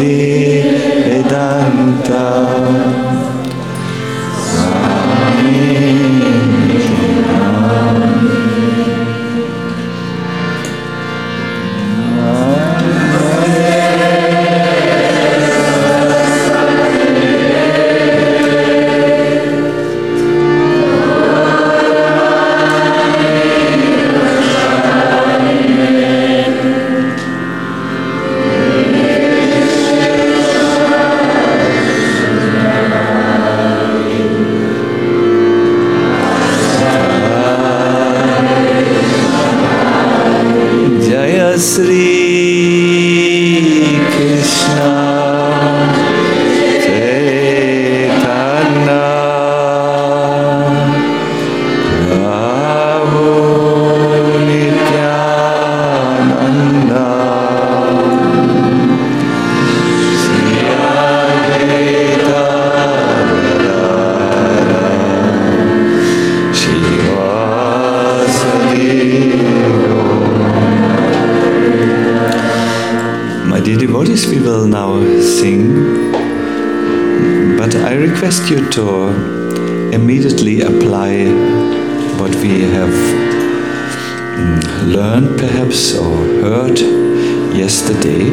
Vedanta. We will now sing, but I request you to immediately apply what we have learned perhaps or heard yesterday.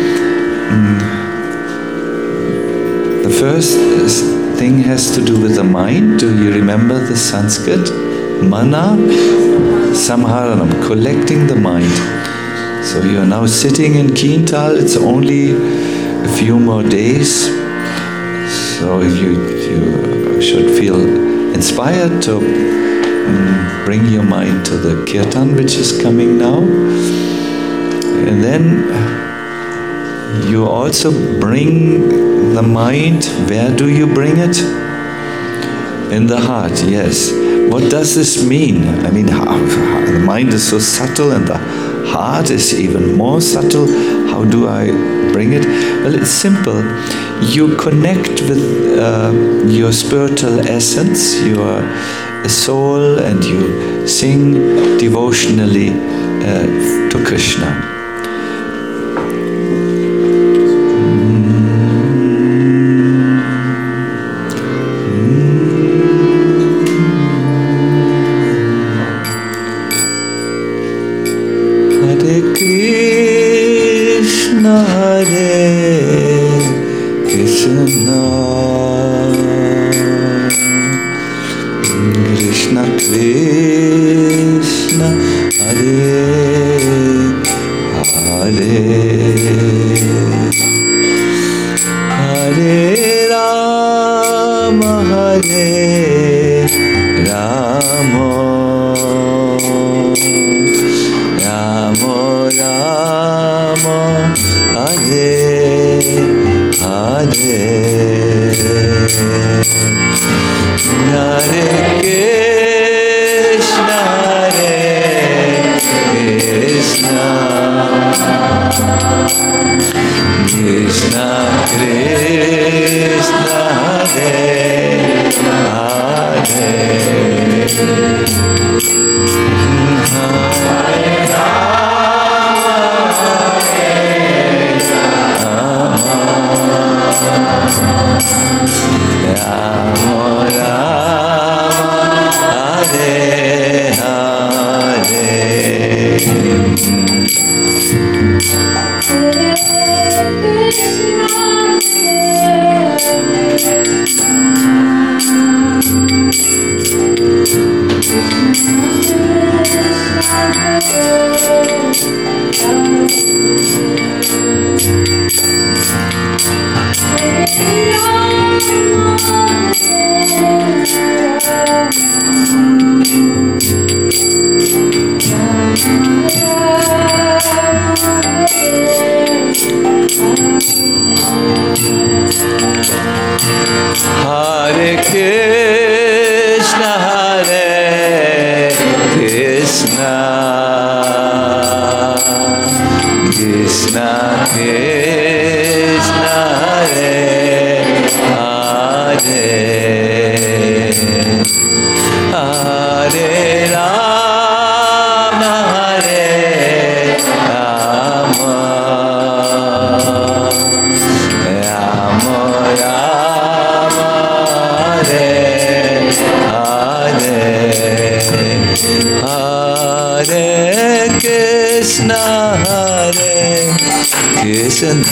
The first thing has to do with the mind. Do you remember the Sanskrit? Mana Samharanam, collecting the mind. So you are now sitting in Kiental. It's only a few more days. So if you should feel inspired to bring your mind to the Kirtan, which is coming now. And then you also bring the mind. Where do you bring it? In the heart, yes. What does this mean? I mean, the mind is so subtle and the heart is even more subtle. How do I bring it? Well, it's simple. You connect with your spiritual essence, your soul, and you sing devotionally to Krishna.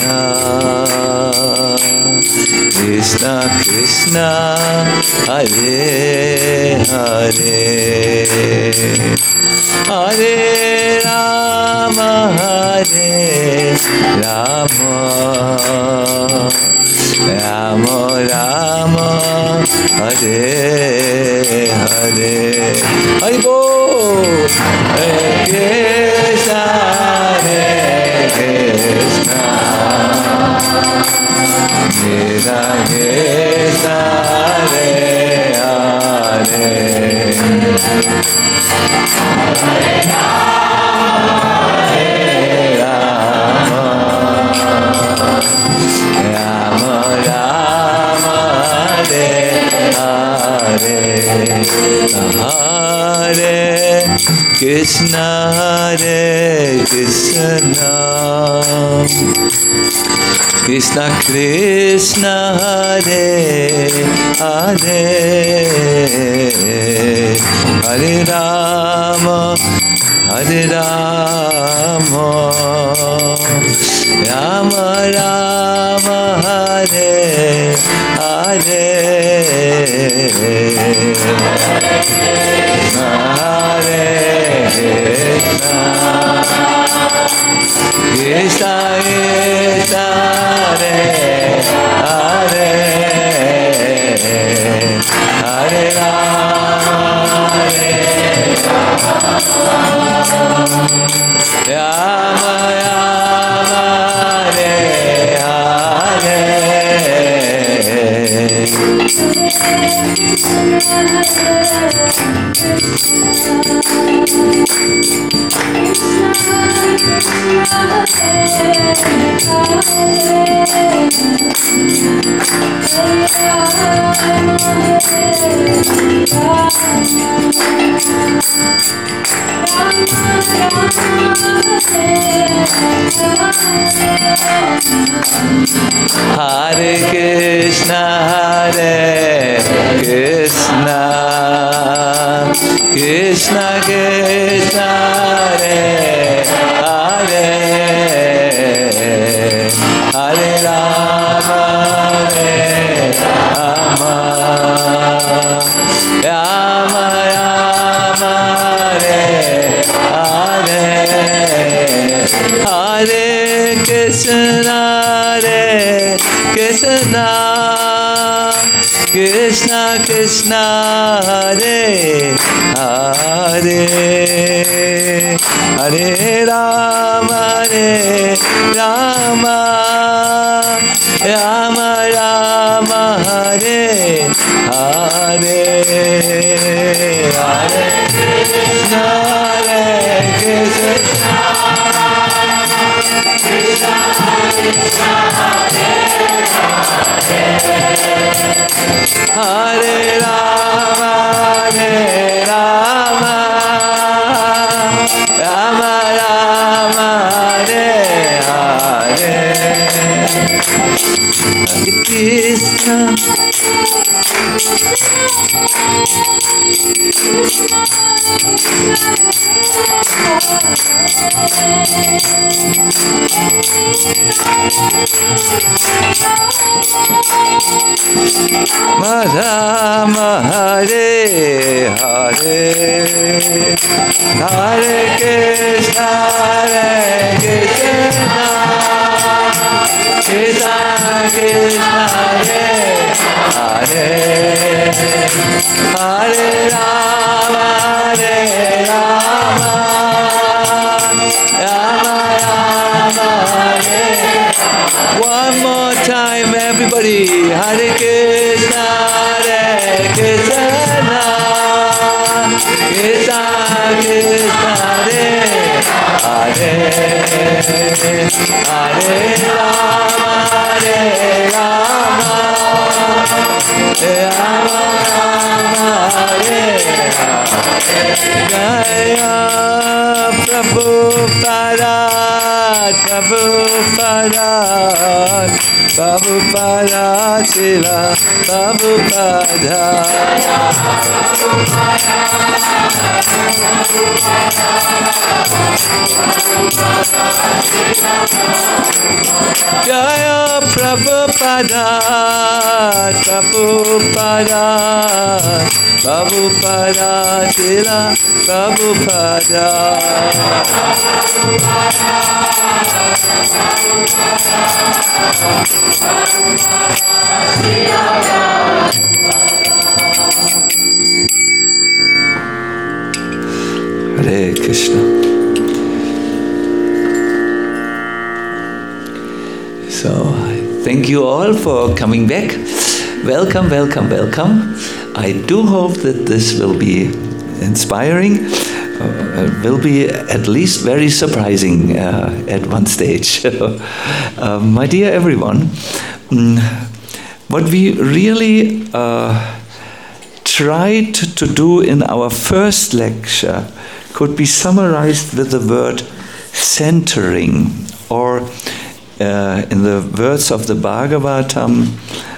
Krishna Krishna Hare Hare Hare Rama Hare Rama Rama Rama Hare Hare Hari Bol Hare Krishna Hare Krishna Krishna Krishna Hare Hare Hare Rama Rama Rama Hare Hare Hare Krishna Hare Krishna Krishna Krishna Hare Hare Hare Rama Hare Rama Rama Rama Hare Hare Hare Krishna Krishna Krishna Hare Hare Hare Rama Hare Rama Rama Hare Hare Hare Krishna Hare Krishna Krishna Krishna Hare Hare Hare Rama Hare Rama Rama Rama Hare Hare Hare Krishna Hare Krishna Krishna Krishna Hare Hare Hare Rama Hare Rama Rama Rama Hare Hare Hare Krishna Hare Krishna Krishna Krishna Hare Hare Rama Hare Rama Rama Rama Hare Hare Hare Krishna Madhama Hare Hare Hare Krishna Hare Krishna Krishna Krishna Hare Hare Hare Rama Hare Rama Rama Rama Hare One more time everybody Hare Krishna Hare Krishna Krishna Krishna Hare Hare Hare Rama Hare Rama Rama Rama Hare Jaya Prabhupada Prabhupada Prabhupada Srila Prabhupada. Jaya Prabhupada, Prabhupada, Prabhupada, Srila Prabhupada. Hare Krishna. So, thank you all for coming back. Welcome, welcome, welcome. I do hope that this will be inspiring, will be at least very surprising at one stage. My dear everyone, what we really tried to do in our first lecture could be summarized with the word centering, or in the words of the Bhagavatam,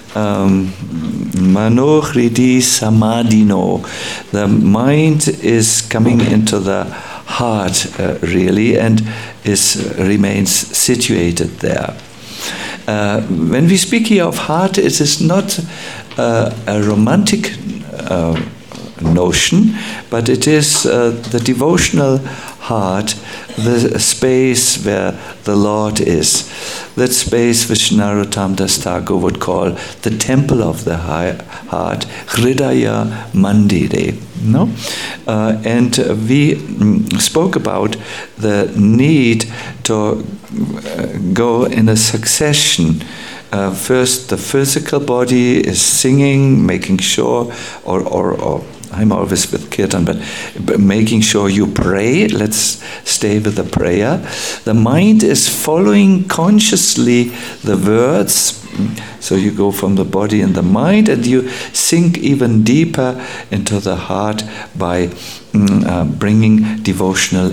Mano Hridi Samadhino. The mind is coming into the heart, really, and remains situated there. When we speak here of heart, it is not a romantic notion, but it is the devotional heart, the space where the Lord is, that space which Narottam Das Thakur would call the temple of the heart, Hridaya Mandire. No? And we spoke about the need to go in a succession. First, the physical body is singing, making sure, or I'm always with Kirtan, but making sure you pray. Let's stay with the prayer. The mind is following consciously the words. So you go from the body and the mind, and you sink even deeper into the heart by bringing devotional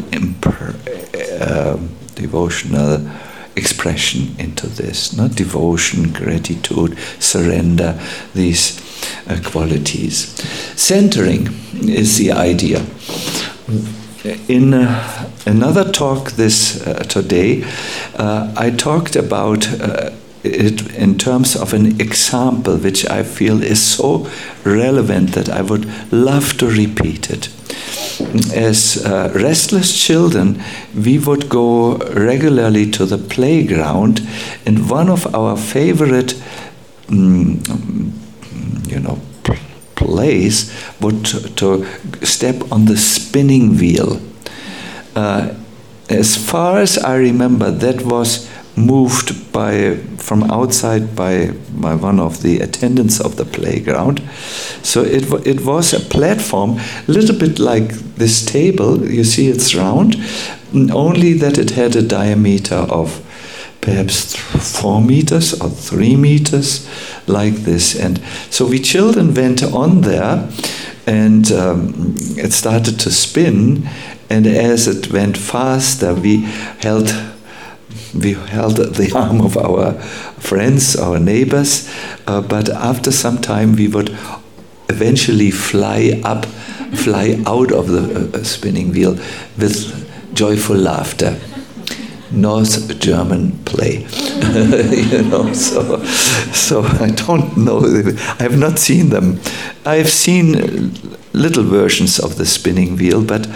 expression into this. Not devotion, gratitude, surrender, these qualities. Centering is the idea. In another talk today, I talked about it in terms of an example which I feel is so relevant that I would love to repeat it. As restless children, we would go regularly to the playground, and one of our favorite plays would to step on the spinning wheel. As far as I remember, that was moved from outside by one of the attendants of the playground. So it was a platform, a little bit like this table. You see, it's round, only that it had a diameter of perhaps 4 meters or 3 meters, like this. And so we children went on there, and it started to spin. And as it went faster, we held the arm of our friends, our neighbors, but after some time we would eventually fly out of the spinning wheel with joyful laughter. North German play, so I don't know. I have not seen them. I have seen little versions of the spinning wheel, but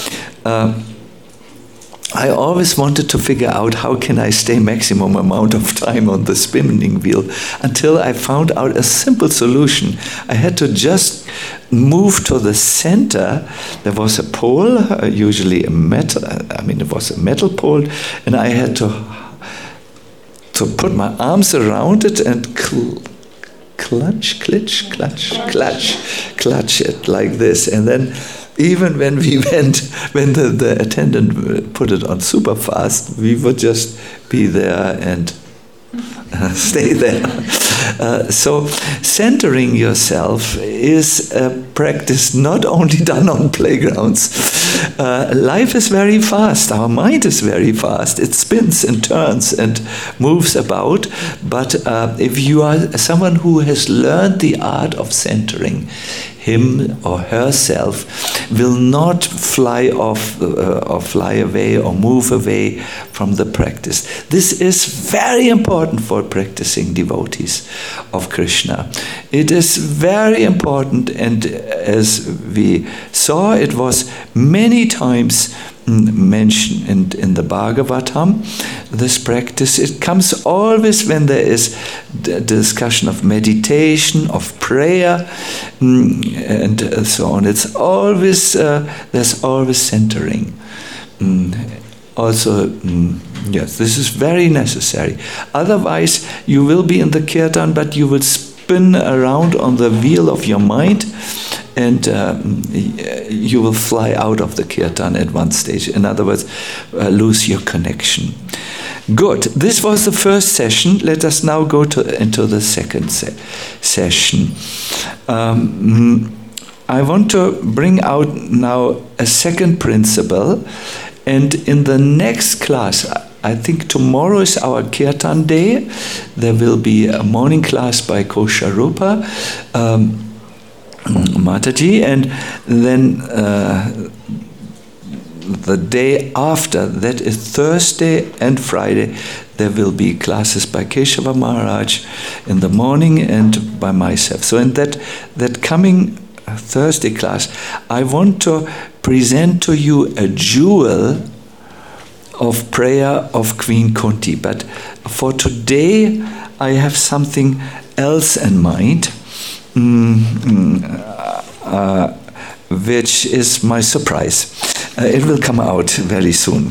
I always wanted to figure out how can I stay maximum amount of time on the spinning wheel, until I found out a simple solution. I had to just move to the center. There was a pole, usually it was a metal pole, and I had to put my arms around it and clutch it like this. And then even when the attendant put it on super fast, we would just be there and stay there. So centering yourself is a practice not only done on playgrounds. Life is very fast. Our mind is very fast. It spins and turns and moves about. But if you are someone who has learned the art of centering, him or herself will not fly off or fly away or move away from the practice. This is very important for practicing devotees of Krishna. It is very important, and as we saw, it was many times mentioned in the Bhagavatam, this practice. It comes always when there is discussion of meditation, of prayer, and so on. It's always, there's always centering. Also, yes, this is very necessary. Otherwise, you will be in the kirtan, but you will spin around on the wheel of your mind, and you will fly out of the kirtan at one stage. In other words, lose your connection. Good. This was the first session. Let us now go into the second session. I want to bring out now a second principle, and in the next class, I think tomorrow is our Kirtan day. There will be a morning class by Kosharupa Mataji, and then the day after, that is Thursday and Friday, there will be classes by Keshava Maharaj in the morning and by myself. So in that coming Thursday class, I want to present to you a jewel of prayer of Queen Kunti. But for today, I have something else in mind, which is my surprise. It will come out very soon.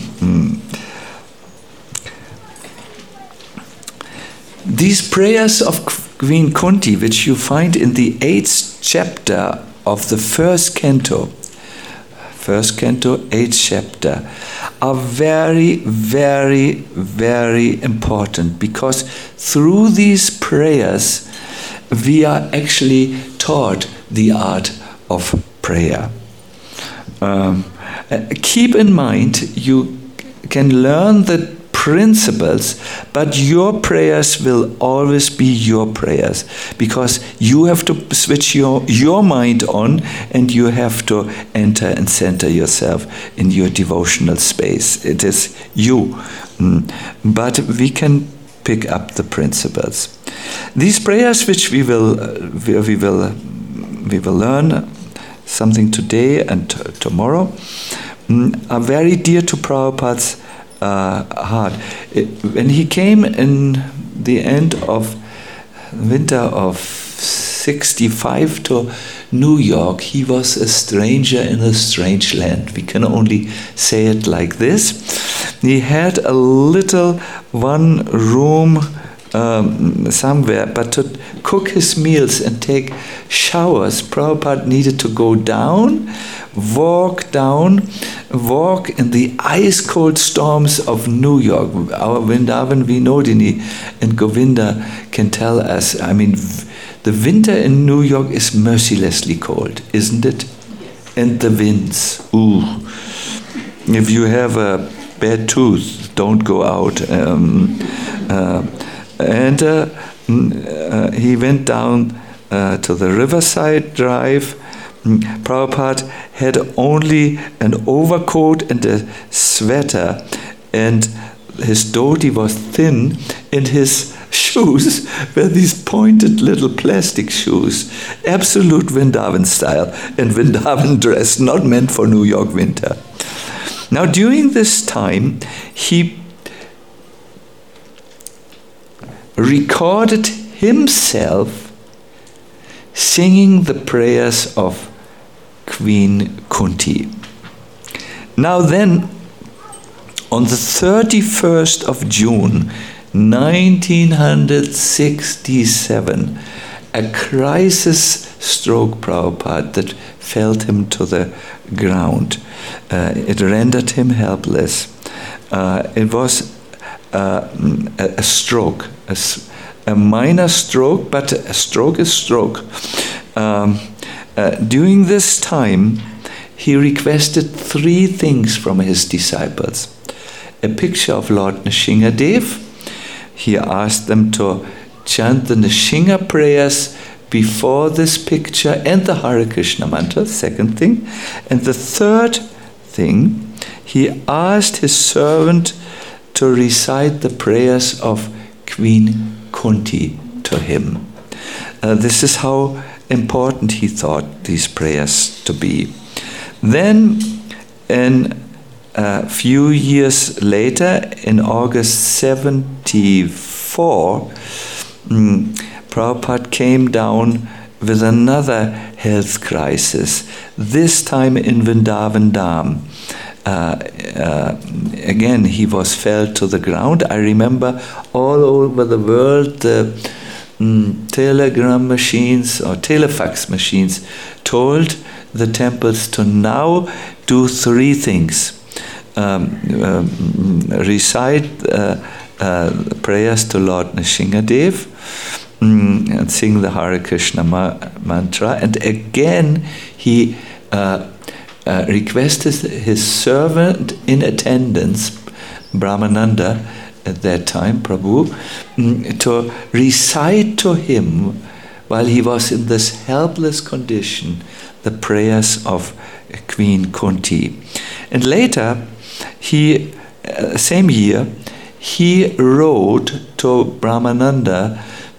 These prayers of Queen Kunti, which you find in the 8th chapter of the first canto, 8th chapter, are very, very, very important, because through these prayers we are actually taught the art of prayer. Keep in mind, you can learn the principles, but your prayers will always be your prayers, because you have to switch your mind on, and you have to enter and center yourself in your devotional space. It is you. But we can pick up the principles. These prayers, which we will learn something today and tomorrow, are very dear to Prabhupada's heart. When he came in the end of winter of 65 to New York, he was a stranger in a strange land. We can only say it like this. He had a little one-room somewhere, but to cook his meals and take showers, Prabhupada needed to go down, walk in the ice-cold storms of New York. Our Vrindavan Vinodini and Govinda can tell us, I mean, the winter in New York is mercilessly cold, isn't it? Yes. And the winds, ooh. If you have a bad tooth, don't go out. He went down to the Riverside Drive. Prabhupada had only an overcoat and a sweater, and his dhoti was thin, and his shoes were these pointed little plastic shoes, absolute Vrindavan style, and Vrindavan dress, not meant for New York winter. Now during this time, he recorded himself singing the prayers of Queen Kunti. Now then, on the 31st of June 1967, a crisis struck Prabhupada that felled him to the ground. It rendered him helpless. It was a stroke, a minor stroke, but a stroke is stroke. During this time, he requested 3 things from his disciples. A picture of Lord Nrsingadev. He asked them to chant the Nrsinga prayers before this picture and the Hare Krishna mantra, second thing. And the third thing, he asked his servant to recite the prayers of Queen Kunti to him. This is how important he thought these prayers to be. Then, in a few years later, in August 74, Prabhupada came down with another health crisis, this time in Vrindavan Dham. Again, he was fell to the ground. I remember all over the world the telegram machines or telefax machines told the temples to now do 3 things. Recite prayers to Lord Nrsingadev, and sing the Hare Krishna mantra. And again, he requested his servant in attendance, Brahmananda at that time, Prabhu, to recite to him, while he was in this helpless condition, the prayers of Queen Kunti. And later, same year, he wrote to Brahmananda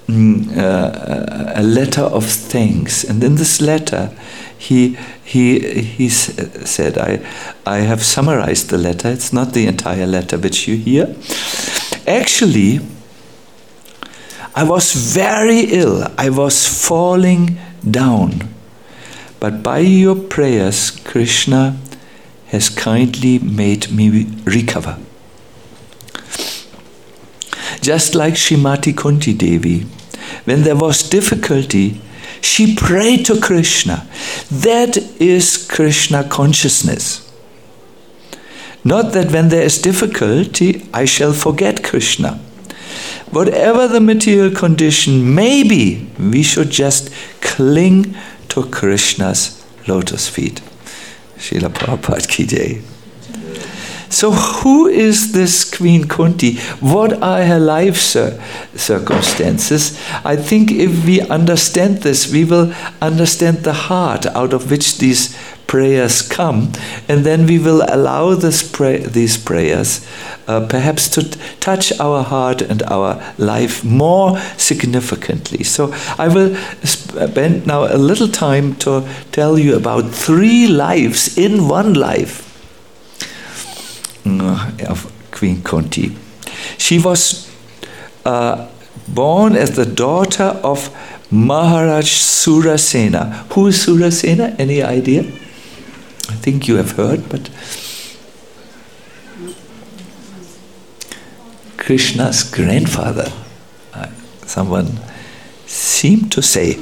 a letter of thanks. And in this letter, he said, I have summarized the letter. It's not the entire letter which you hear. Actually, I was very ill. I was falling down. But by your prayers, Krishna has kindly made me recover. Just like Srimati Kunti Devi, when there was difficulty, she prayed to Krishna. That is Krishna consciousness. Not that when there is difficulty, I shall forget Krishna. Whatever the material condition may be, we should just cling to Krishna's lotus feet. Srila Prabhupada Ki Jai. So who is this Queen Kunti? What are her life circumstances? I think if we understand this, we will understand the heart out of which these prayers come, and then we will allow these prayers perhaps to touch our heart and our life more significantly. So I will spend now a little time to tell you about 3 lives in one life of Queen Kunti. She was born as the daughter of Maharaj Surasena. Who is Surasena? Any idea? I think you have heard, but Krishna's grandfather. Someone seemed to say.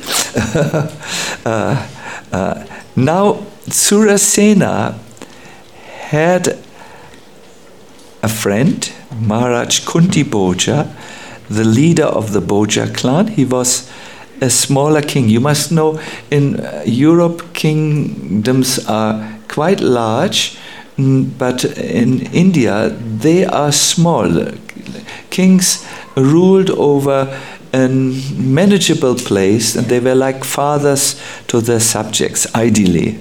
Now, Surasena had a friend, Maharaj Kunti Bhoja, the leader of the Bhoja clan. He was a smaller king. You must know, in Europe, kingdoms are quite large, but in India, they are small. Kings ruled over a manageable place, and they were like fathers to their subjects, ideally.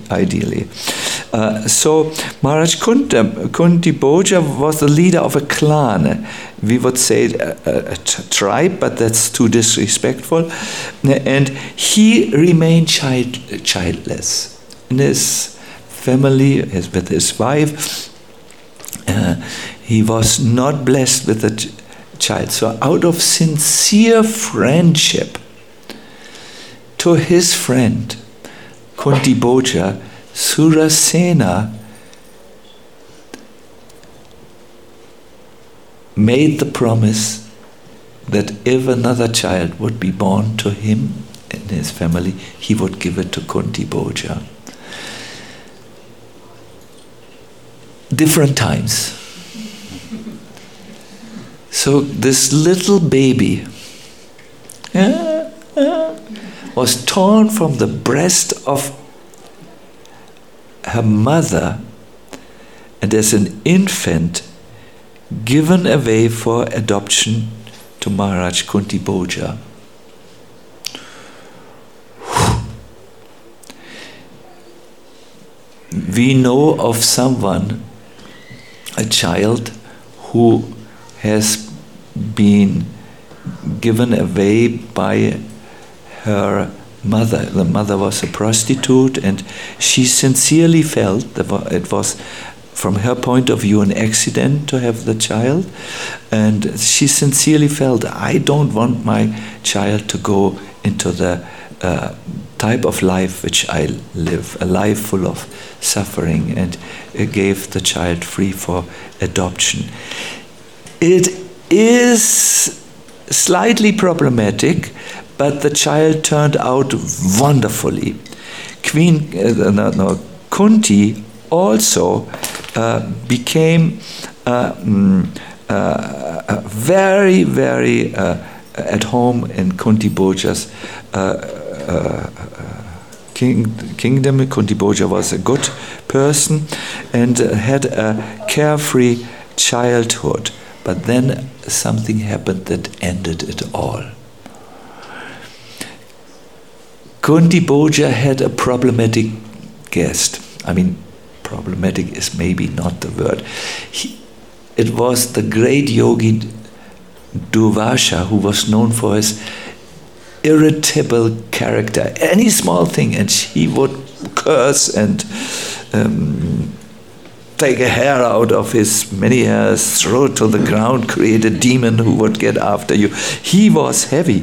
So Maharaj Kunti Bhoja was the leader of a clan. We would say a tribe, but that's too disrespectful. And he remained childless. In his family, with his wife, he was not blessed with a child. So out of sincere friendship to his friend, Kunti Bhoja, Surasena made the promise that if another child would be born to him and his family, he would give it to Kunti Bhoja. Different times. So this little baby was torn from the breast of her mother, and as an infant given away for adoption to Maharaj Kunti Bhoja. We know of someone, a child, who has been given away by her mother. The mother was a prostitute, and she sincerely felt that it was, from her point of view, an accident to have the child, and she sincerely felt, I don't want my child to go into the type of life which I live, a life full of suffering, and gave the child free for adoption. It is slightly problematic, but the child turned out wonderfully. Kunti also became very, very at home in Kunti Bhoja's kingdom. Kunti Bhoja was a good person and had a carefree childhood. But then something happened that ended it all. Kunti Bhoja had a problematic guest. I mean, problematic is maybe not the word. It was the great yogi Durvasha, who was known for his irritable character. Any small thing, and he would curse and take a hair out of his many hairs, throw it to the ground, create a demon who would get after you. He was heavy,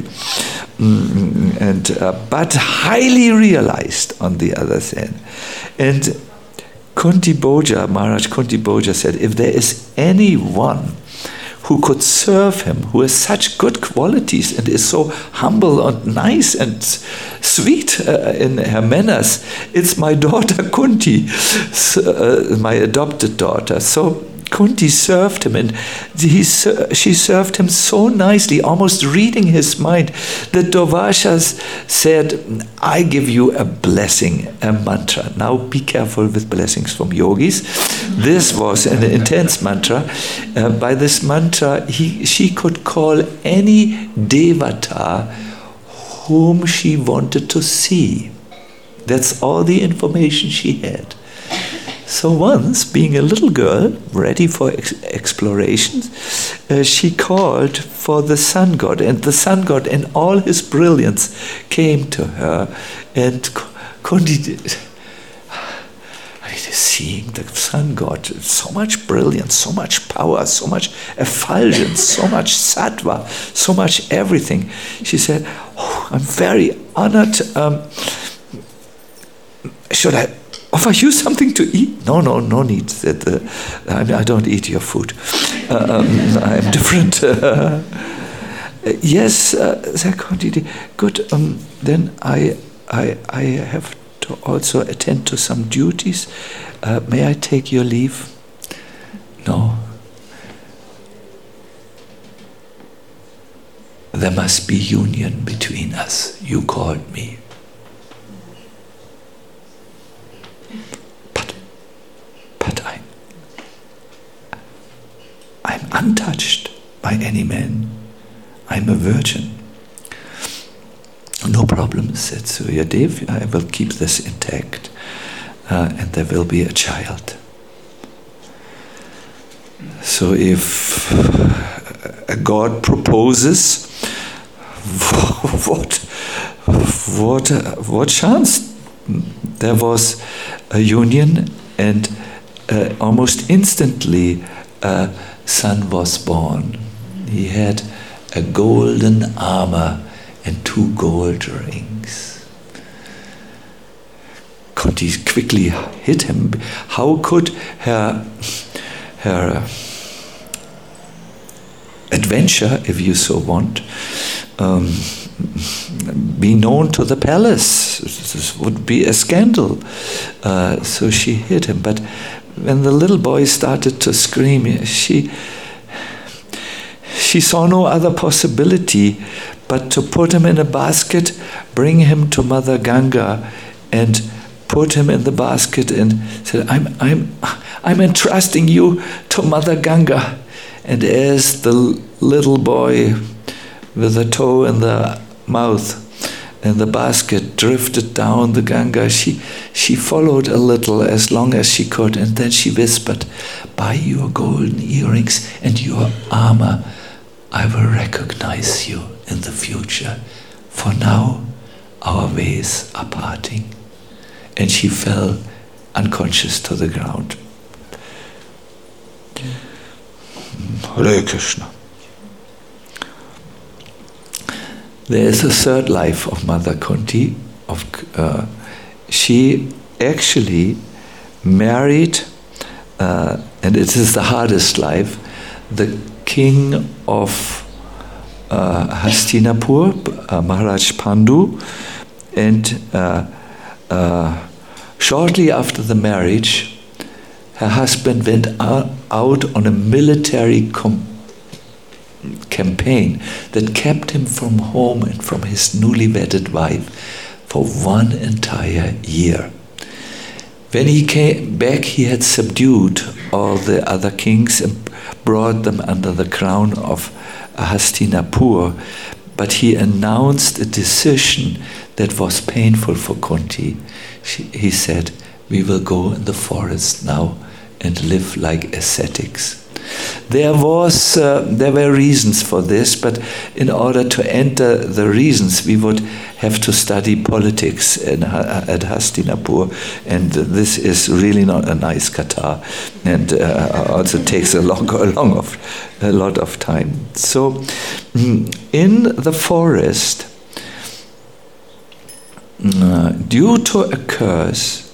but highly realized on the other hand. And Kunti Bhoja, Maharaj Kunti Bhoja said, if there is anyone who could serve him, who has such good qualities and is so humble and nice and sweet in her manners, it's my daughter Kunti, my adopted daughter. So Kunti served him, and she served him so nicely, almost reading his mind, that Durvasha said, I give you a blessing, a mantra. Now be careful with blessings from yogis. This was an intense mantra. By this mantra, she could call any devata whom she wanted to see. That's all the information she had. So once, being a little girl, ready for explorations, she called for the sun god, and the sun god in all his brilliance came to her, and Kunti, seeing the sun god, so much brilliance, so much power, so much effulgence, so much sattva, so much everything. She said, I'm very honored. Should I offer you something to eat? No need. Said I don't eat your food. I'm different. Yes, said Kunti. Good. Then I have to also attend to some duties. May I take your leave? No. There must be union between us. You called me. But I'm untouched by any man. I'm a virgin. No problem, said Suryadev. I will keep this intact, and there will be a child. So if a god proposes, what chance? There was a union, and almost instantly a son was born. He had a golden armor and 2 gold rings. Kunti quickly hit him. How could her adventure, if you so want, be known to the palace? This would be a scandal. So she hit him. But when the little boy started to scream, she saw no other possibility but to put him in a basket, bring him to Mother Ganga, and put him in the basket, and said, I'm entrusting you to Mother Ganga. And as the little boy with a toe in the mouth and the basket drifted down the Ganga, she followed a little, as long as she could, and then she whispered, by your golden earrings and your armor, I will recognize you in the future. For now, our ways are parting. And she fell unconscious to the ground. Hare Krishna. There is a third life of Mother Kunti. She actually married, and it is the hardest life, the king of Hastinapur, Maharaj Pandu, and shortly after the marriage, her husband went out on a military campaign that kept him from home and from his newly wedded wife for 1 entire year. When he came back, he had subdued all the other kings and brought them under the crown of Hastinapur, but he announced a decision that was painful for Kunti. He said, we will go in the forest now and live like ascetics. There were reasons for this, but in order to enter the reasons, we would have to study politics at Hastinapur, and this is really not a nice katha, and also takes a lot of time. So, in the forest, due to a curse,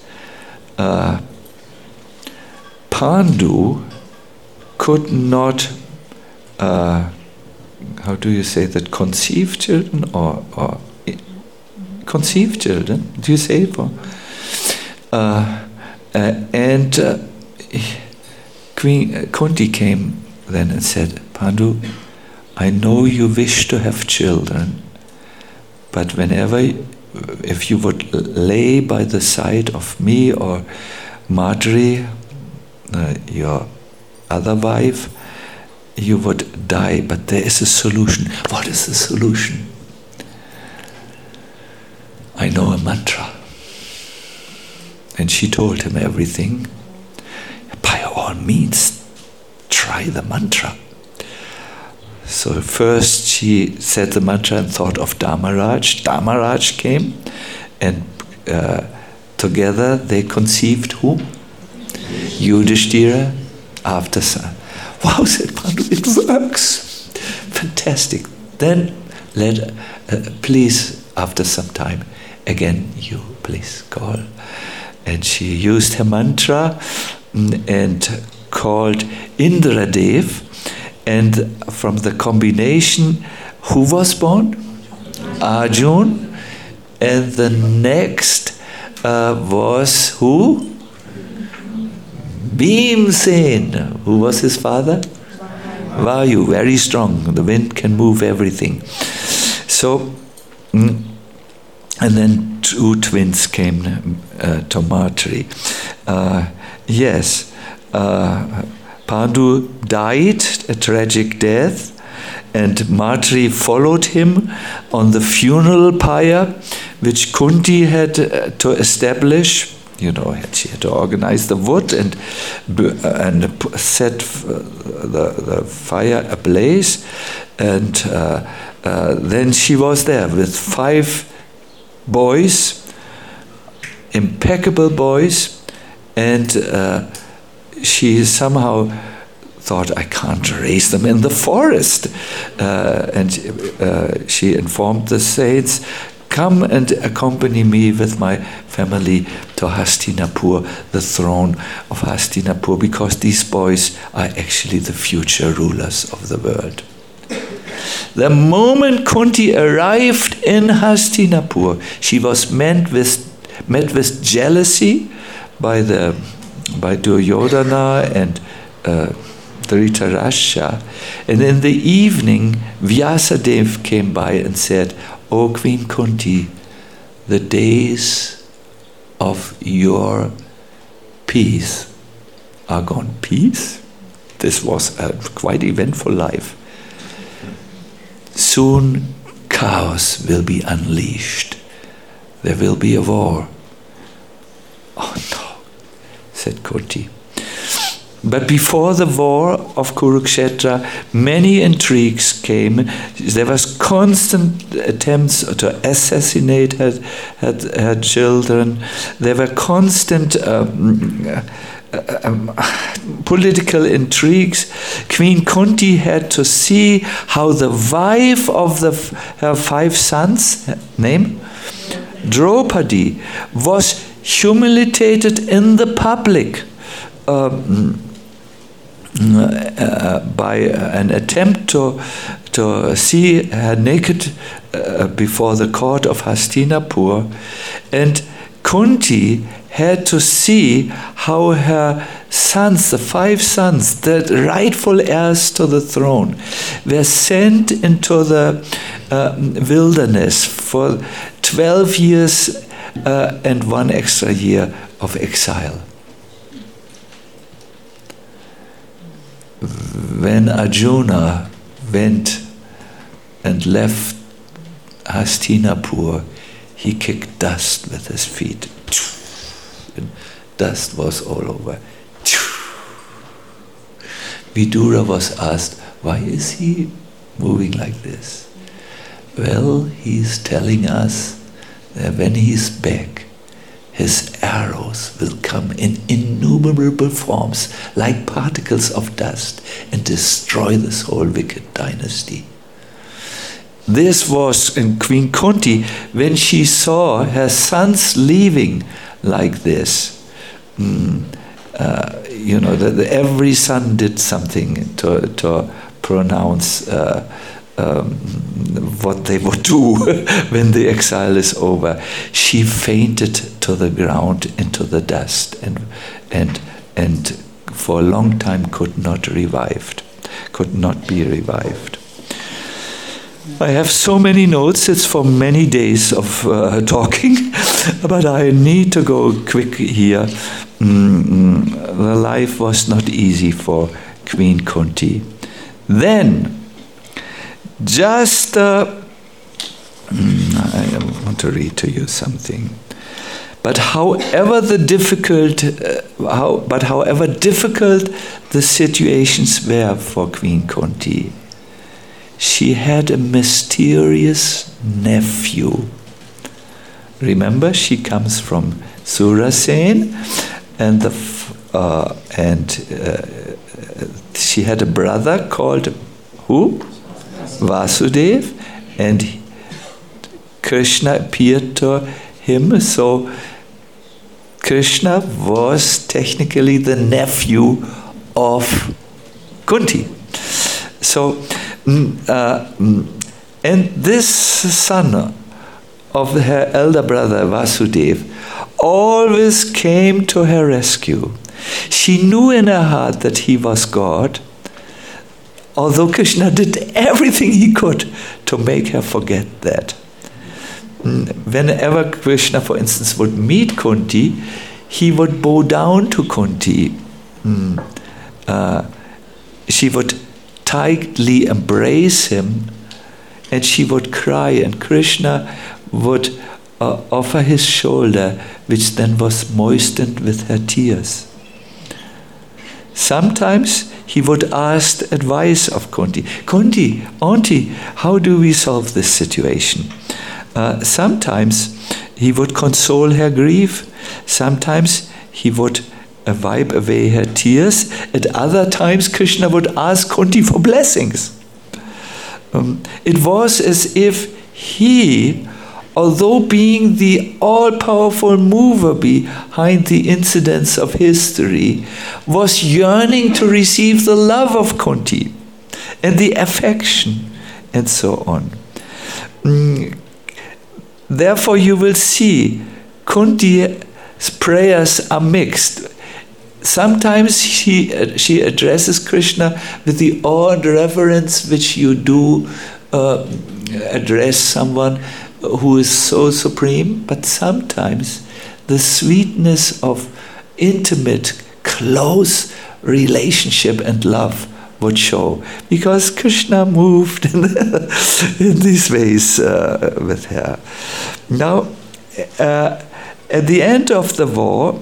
Pandu could not, how do you say that, conceive children or conceive children? Do you say it? Queen Kunti came then and said, Pandu, I know you wish to have children, but if you would lay by the side of me or Marjorie, your other wife, you would die, but there is a solution. What is the solution? I know a mantra. And she told him everything. By all means, try the mantra. So first she said the mantra and thought of Dharmaraj. Dharmaraj came, and together they conceived who? Yudhishthira. After son. Wow, said Pandu, it works. Fantastic. Then please, after some time, again you please call. And she used her mantra and called Indradev, and from the combination, who was born? Arjun. And the next was who? Bhimsen. Who was his father? Vayu, very strong. The wind can move everything. So, and then 2 twins came to Marjorie. Yes, Pandu died a tragic death, and Marjorie followed him on the funeral pyre, which Kunti had to establish. You know, she had to organize the wood and set the fire ablaze, and then she was there with 5 boys, impeccable boys, and she somehow thought, I can't raise them in the forest, and she informed the saints, come and accompany me with my family to Hastinapur, the throne of Hastinapur, because these boys are actually the future rulers of the world. The moment Kunti arrived in Hastinapur, she was met with jealousy by Duryodhana and Dhritarashtra. And in the evening, Vyasadeva came by and said, "O Queen Kunti, the days of your peace are gone." Peace? This was a quite eventful life. Soon chaos will be unleashed. There will be a war. "Oh no," said Kunti. But before the war of Kurukshetra, many intrigues came. There was constant attempts to assassinate her children. There were constant political intrigues. Queen Kunti had to see how the wife of her 5 sons, name Draupadi, was humiliated in the public by an attempt to see her naked before the court of Hastinapur. And Kunti had to see how her sons, the 5 sons, the rightful heirs to the throne, were sent into the wilderness for 12 years and 1 extra year of exile. When Arjuna went and left Hastinapur, he kicked dust with his feet. And dust was all over. Vidura was asked, "Why is he moving like this?" Well, he's telling us that when he's back, his arrows will come in innumerable forms, like particles of dust, and destroy this whole wicked dynasty. This was in Queen Kunti, when she saw her sons leaving like this. Every son did something to pronounce what they would do when the exile is over. She fainted to the ground into the dust and for a long time could not be revived. I have so many notes, it's for many days of talking, but I need to go quick here. The life was not easy for Queen Kunti. Then, I want to read to you something. But however difficult the situations were for Queen Kunti, she had a mysterious nephew. Remember, she comes from Surasen, and she had a brother called who? Vasudeva, and Krishna appeared to him. So Krishna was technically the nephew of Kunti. So, and this son of her elder brother Vasudeva always came to her rescue. She knew in her heart that he was God, although Krishna did everything he could to make her forget that. Whenever Krishna, for instance, would meet Kunti, he would bow down to Kunti. She would tightly embrace him, and she would cry, and Krishna would offer his shoulder, which then was moistened with her tears. Sometimes he would ask advice of Kunti. "Kunti, auntie, how do we solve this situation?" Sometimes he would console her grief. Sometimes he would wipe away her tears. At other times, Krishna would ask Kunti for blessings. It was as if he, although being the all-powerful mover behind the incidents of history, was yearning to receive the love of Kunti and the affection and so on. Therefore, you will see Kunti's prayers are mixed. sometimes she addresses Krishna with the awe and reverence which you do address someone who is so supreme, but sometimes the sweetness of intimate, close relationship and love would show, because Krishna moved in these ways with her. Now, at the end of the war,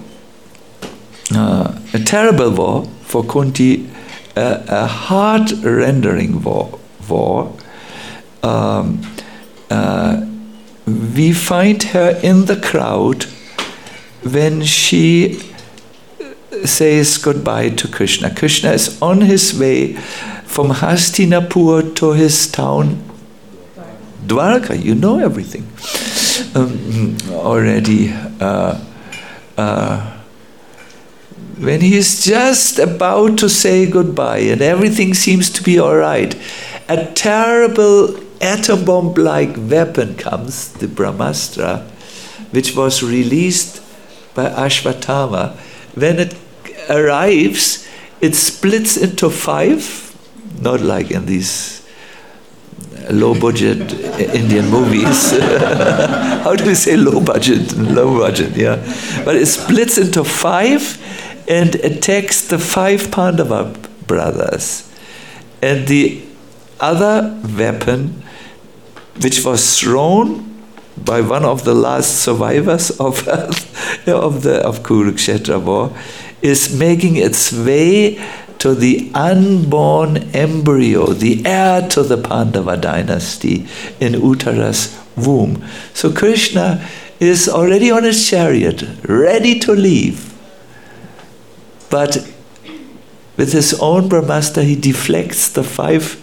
a terrible war for Kunti, a heart-rendering war, we find her in the crowd when she says goodbye to Krishna. Krishna is on his way from Hastinapur to his town Dwarka. You know everything already. When he is just about to say goodbye and everything seems to be all right, a terrible atom bomb-like weapon comes, the Brahmastra, which was released by Ashwatthama. When it arrives, it splits into 5, not like in these low-budget Indian movies. How do we say low-budget? Low-budget, yeah. But it splits into 5 and attacks the 5 Pandava brothers. And the other weapon, which was thrown by one of the last survivors of Kurukshetra war, is making its way to the unborn embryo, the heir to the Pandava dynasty in Uttara's womb. So Krishna is already on his chariot, ready to leave. But with his own Brahmastra, he deflects the 5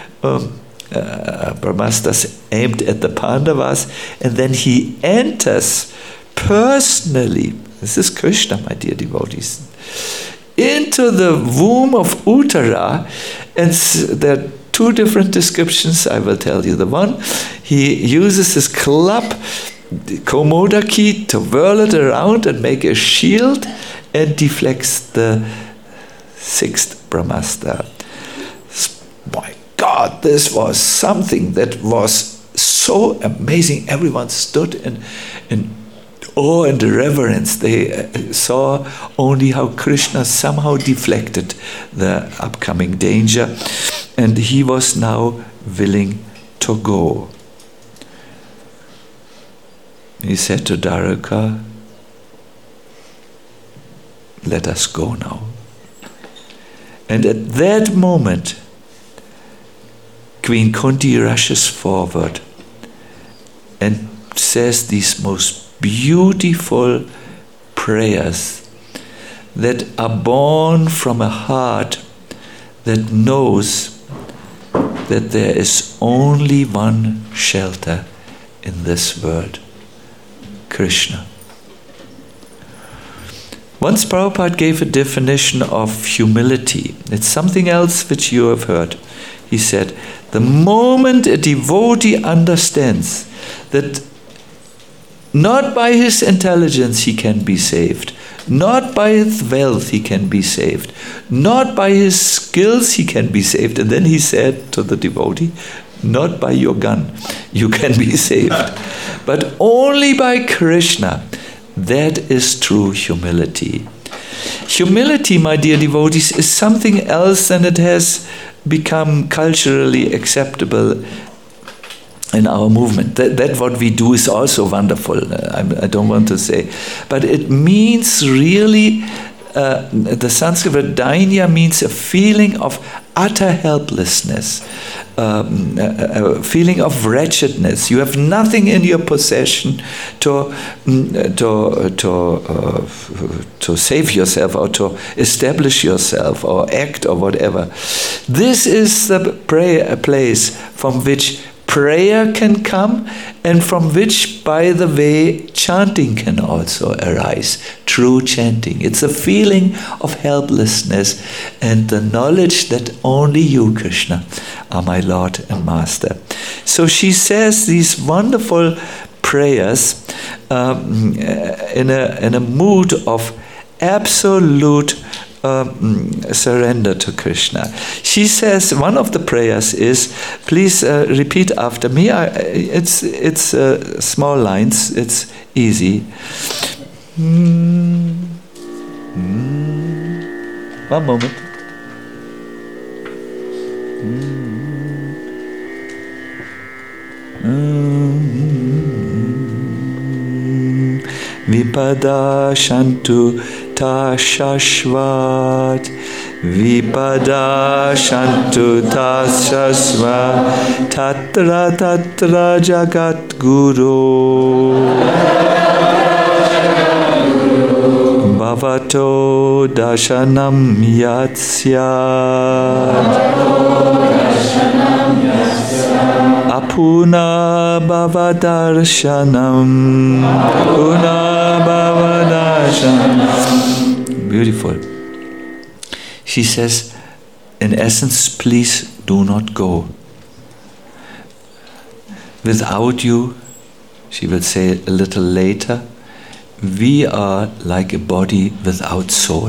Brahmastras aimed at the Pandavas, and then he enters personally, this is Krishna, my dear devotees, into the womb of Uttara, and there are 2 different descriptions I will tell you. The one, he uses his club, the Komodaki, to whirl it around and make a shield, and deflects the 6th Brahmastra. My God, this was something that was so amazing. Everyone stood in awe and reverence. They saw only how Krishna somehow deflected the upcoming danger, and he was now willing to go. He said to Dwaraka, let us go now. And at that moment, Queen Kunti rushes forward and says these most beautiful prayers that are born from a heart that knows that there is only one shelter in this world, Krishna. Once Prabhupada gave a definition of humility. It's something else which you have heard. He said, the moment a devotee understands that not by his intelligence he can be saved, not by his wealth he can be saved, not by his skills he can be saved. And then he said to the devotee, not by your gun you can be saved, but only by Krishna. That is true humility. Humility, my dear devotees, is something else than it has become culturally acceptable in our movement. That what we do is also wonderful, I don't want to say. But it means really, the Sanskrit word dainya means a feeling of utter helplessness, a feeling of wretchedness. You have nothing in your possession to save yourself or to establish yourself or act or whatever. This is the place from which prayer can come, and from which, by the way, chanting can also arise. True chanting. It's a feeling of helplessness and the knowledge that only you, Krishna, are my Lord and Master. So she says these wonderful prayers in a mood of absolute surrender to Krishna. She says one of the prayers is, please repeat after me. It's small lines. It's easy. One moment. Vipada shantu ta shashvat, vipada shantu ta shashvat, tatra tatra jagat guru, bhavato dashanam yatsya. Apuna bhavadarshanam, apuna bhavadarshanam. Beautiful. She says, in essence, please do not go. Without you, she will say a little later, we are like a body without soul,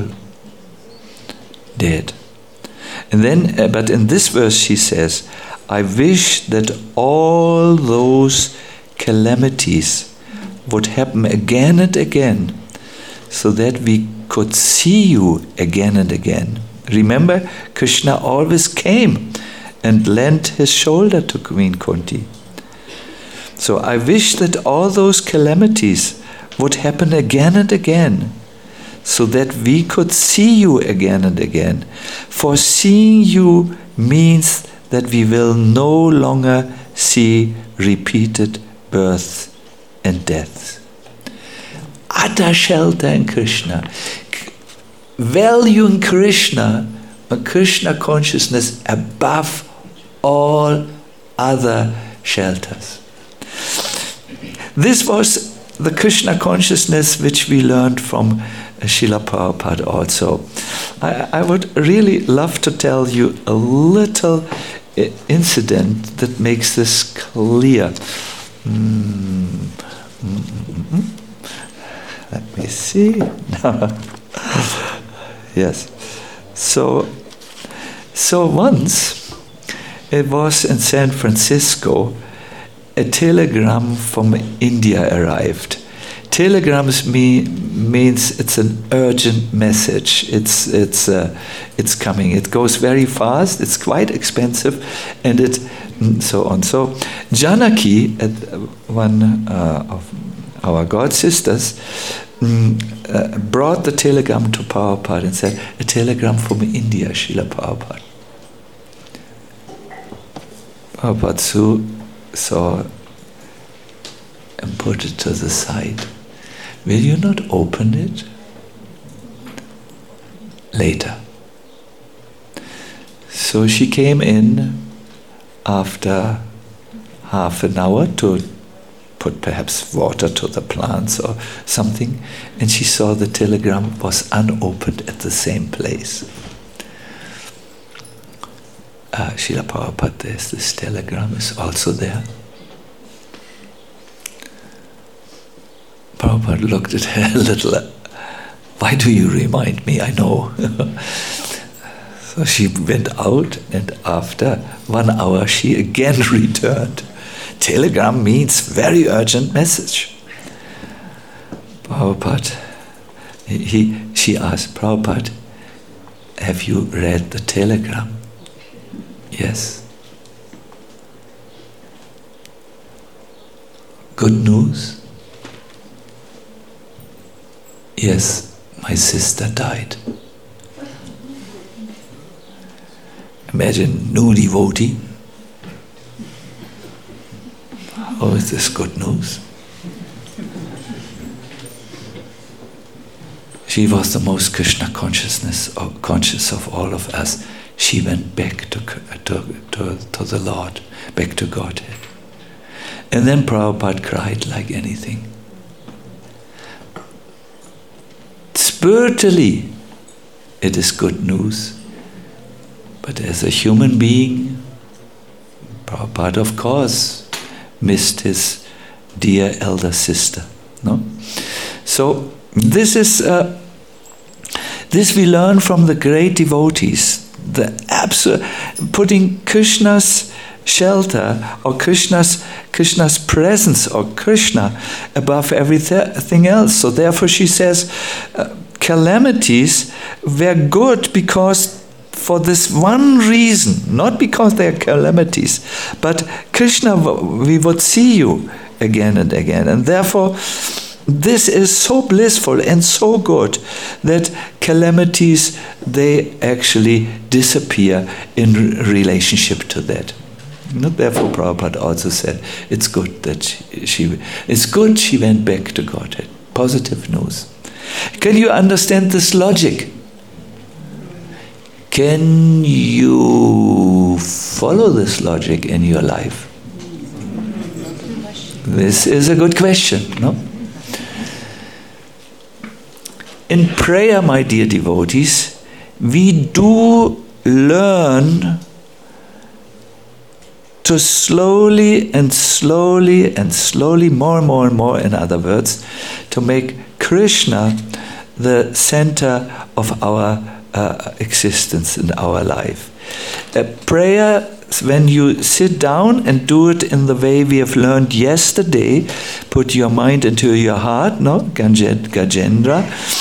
dead. And then, but in this verse she says, I wish that all those calamities would happen again and again, so that we could see you again and again. Remember, Krishna always came and lent his shoulder to Queen Kunti. So I wish that all those calamities would happen again and again, so that we could see you again and again. For seeing you means that we will no longer see repeated births and deaths. Utter shelter in Krishna. Valuing Krishna, a Krishna consciousness above all other shelters. This was the Krishna consciousness which we learned from Srila Prabhupada also. I would really love to tell you a little incident that makes this clear. Let me see. Yes. So once, it was in San Francisco, a telegram from India arrived. Telegrams means it's an urgent message. It's coming. It goes very fast. It's quite expensive, and so on. So Janaki, one of our god sisters, brought the telegram to Prabhupada and said, "A telegram from India, Srila Prabhupada." Prabhupada saw and put it to the side. Will you not open it? Later. So she came in after half an hour to put perhaps water to the plants or something, and she saw the telegram was unopened at the same place. Srila Prabhupada, this telegram is also there. Prabhupada looked at her a little. Why do you remind me? I know. So she went out, and after 1 hour she again returned. Telegram means very urgent message. Prabhupada, she asked, Prabhupada, have you read the telegram? Yes. Good news? Yes, my sister died. Imagine, new devotee. How is this good news? She was the most Krishna conscious of all of us. She went back to the Lord, back to Godhead. And then Prabhupada cried like anything. Spiritually, it is good news. But as a human being, Prabhupada, of course, missed his dear elder sister. No? So this is This we learn from the great devotees. The absolute putting Krishna's shelter or Krishna's presence or Krishna above everything else. So therefore she says calamities were good because for this one reason, not because they are calamities, but Krishna, we would see you again and again. And therefore this is so blissful and so good that calamities, they actually disappear in relationship to that. Therefore Prabhupada also said it's good that she went back to Godhead. Positive news. Can you understand this logic? Can you follow this logic in your life? This is a good question, no? In prayer, my dear devotees, we do learn to slowly, more and more, in other words, to make Krishna the center of our existence in our life. Prayer, when you sit down and do it in the way we have learned yesterday, put your mind into your heart, no? Gajendra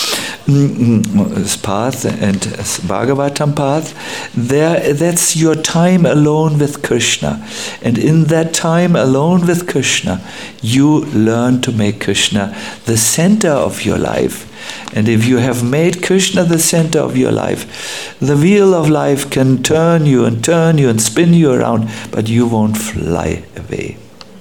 path and Bhagavatam path, that's your time alone with Krishna. And in that time alone with Krishna, you learn to make Krishna the center of your life. And if you have made Krishna the center of your life, the wheel of life can turn you and spin you around, but you won't fly away.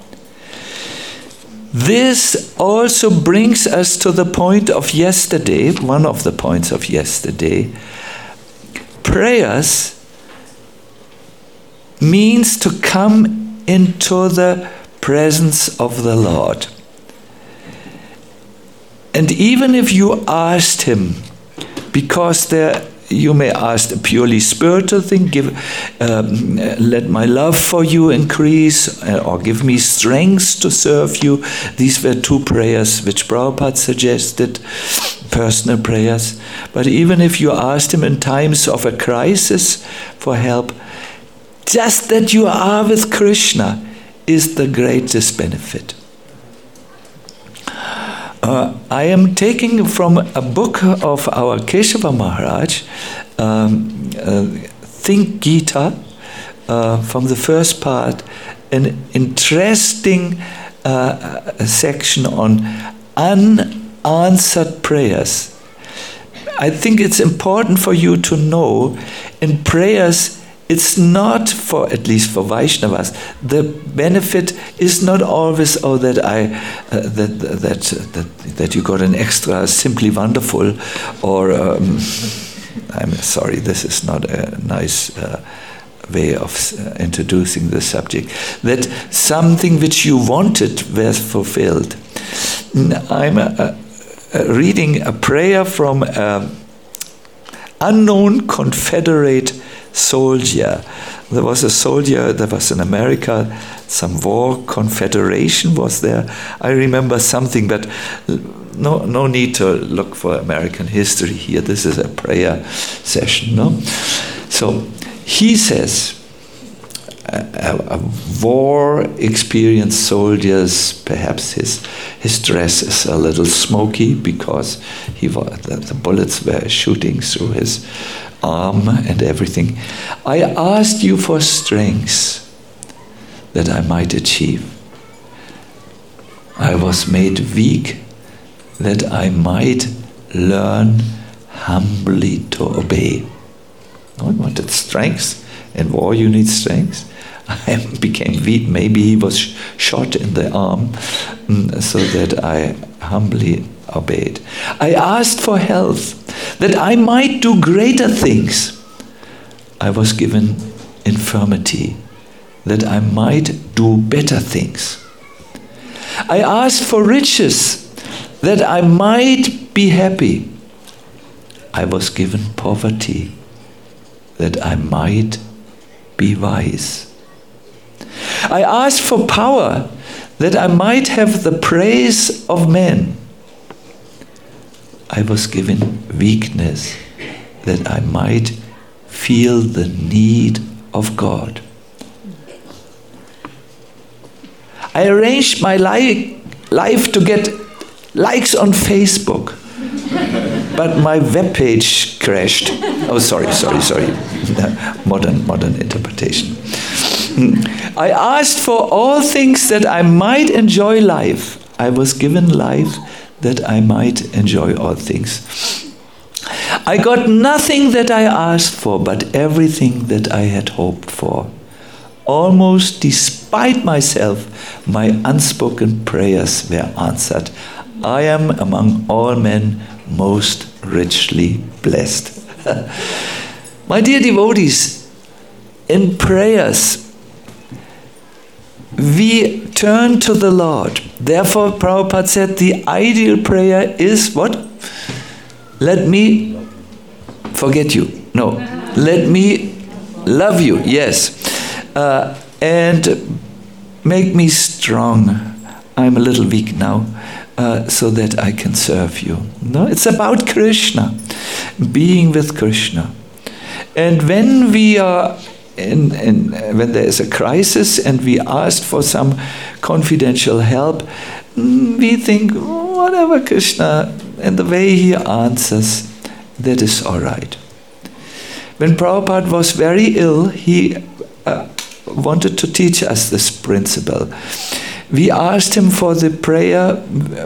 This also brings us to the point of yesterday, one of the points of yesterday. Prayers means to come into the presence of the Lord. And even if you asked him, because you may ask a purely spiritual thing, let my love for you increase, or give me strength to serve you. These were two prayers which Prabhupada suggested, personal prayers. But even if you asked him in times of a crisis for help, just that you are with Krishna is the greatest benefit. I am taking from a book of our Keshava Maharaj, Think Gita, from the first part, an interesting section on unanswered prayers. I think it's important for you to know in prayers, it's not for, at least for Vaishnavas, the benefit is not always that you got an extra simply wonderful, or I'm sorry, this is not a nice way of introducing the subject, that something which you wanted was fulfilled. I'm reading a prayer from an unknown Confederate soldier. There was a soldier that was in America, some war confederation was there. I remember something, but no need to look for American history here. This is a prayer session, no? So he says, a war-experienced soldier's, perhaps his dress is a little smoky because the bullets were shooting through his arm and everything. I asked you for strength that I might achieve. I was made weak that I might learn humbly to obey. I wanted strength. In war you need strength. I became weak. Maybe he was shot in the arm, so that I humbly obeyed. I asked for health, that I might do greater things. I was given infirmity, that I might do better things. I asked for riches, that I might be happy. I was given poverty, that I might be wise. I asked for power, that I might have the praise of men. I was given weakness, that I might feel the need of God. I arranged my life to get likes on Facebook, but my webpage crashed. Oh, sorry. Modern interpretation. I asked for all things that I might enjoy life. I was given life that I might enjoy all things. I got nothing that I asked for, but everything that I had hoped for. Almost despite myself, my unspoken prayers were answered. I am among all men most richly blessed. My dear devotees, in prayers, we turn to the Lord. Therefore, Prabhupada said the ideal prayer is what? Let me forget you. No. Let me love you. Yes. And make me strong. I'm a little weak now, so that I can serve you. No, it's about Krishna, being with Krishna. And when we are when there is a crisis and we ask for some confidential help, we think, whatever Krishna, and the way he answers, that is all right. When Prabhupada was very ill, he wanted to teach us this principle. We asked him for the prayer,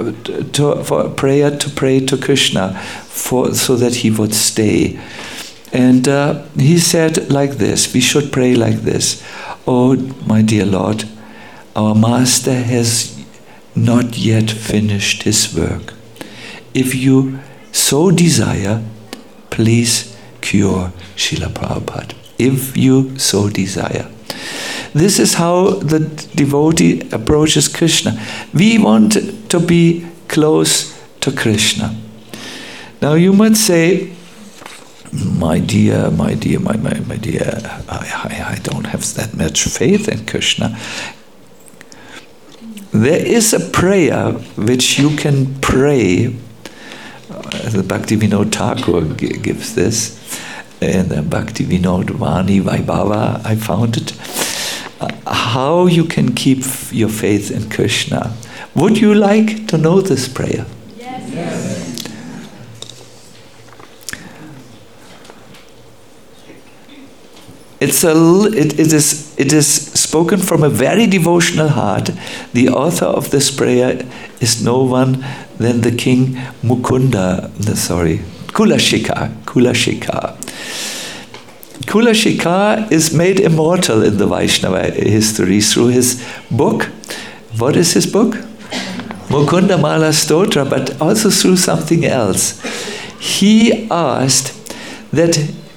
to pray to Krishna, so that he would stay. And he said like this, we should pray like this: Oh, my dear Lord, our Master has not yet finished his work. If you so desire, please cure Srila Prabhupada. If you so desire. This is how the devotee approaches Krishna. We want to be close to Krishna. Now you might say, my dear, I don't have that much faith in Krishna. There is a prayer which you can pray. The Bhaktivinoda Thakur gives this in the Bhaktivinoda Vani Vaibhava. I found it. How you can keep your faith in Krishna. Would you like to know this prayer? Yes. It is spoken from a very devotional heart. The author of this prayer is no one than the king Kulashika. Kulashika is made immortal in the Vaishnava history through his book. What is his book? Mukunda Mala Stotra, but also through something else. He asked that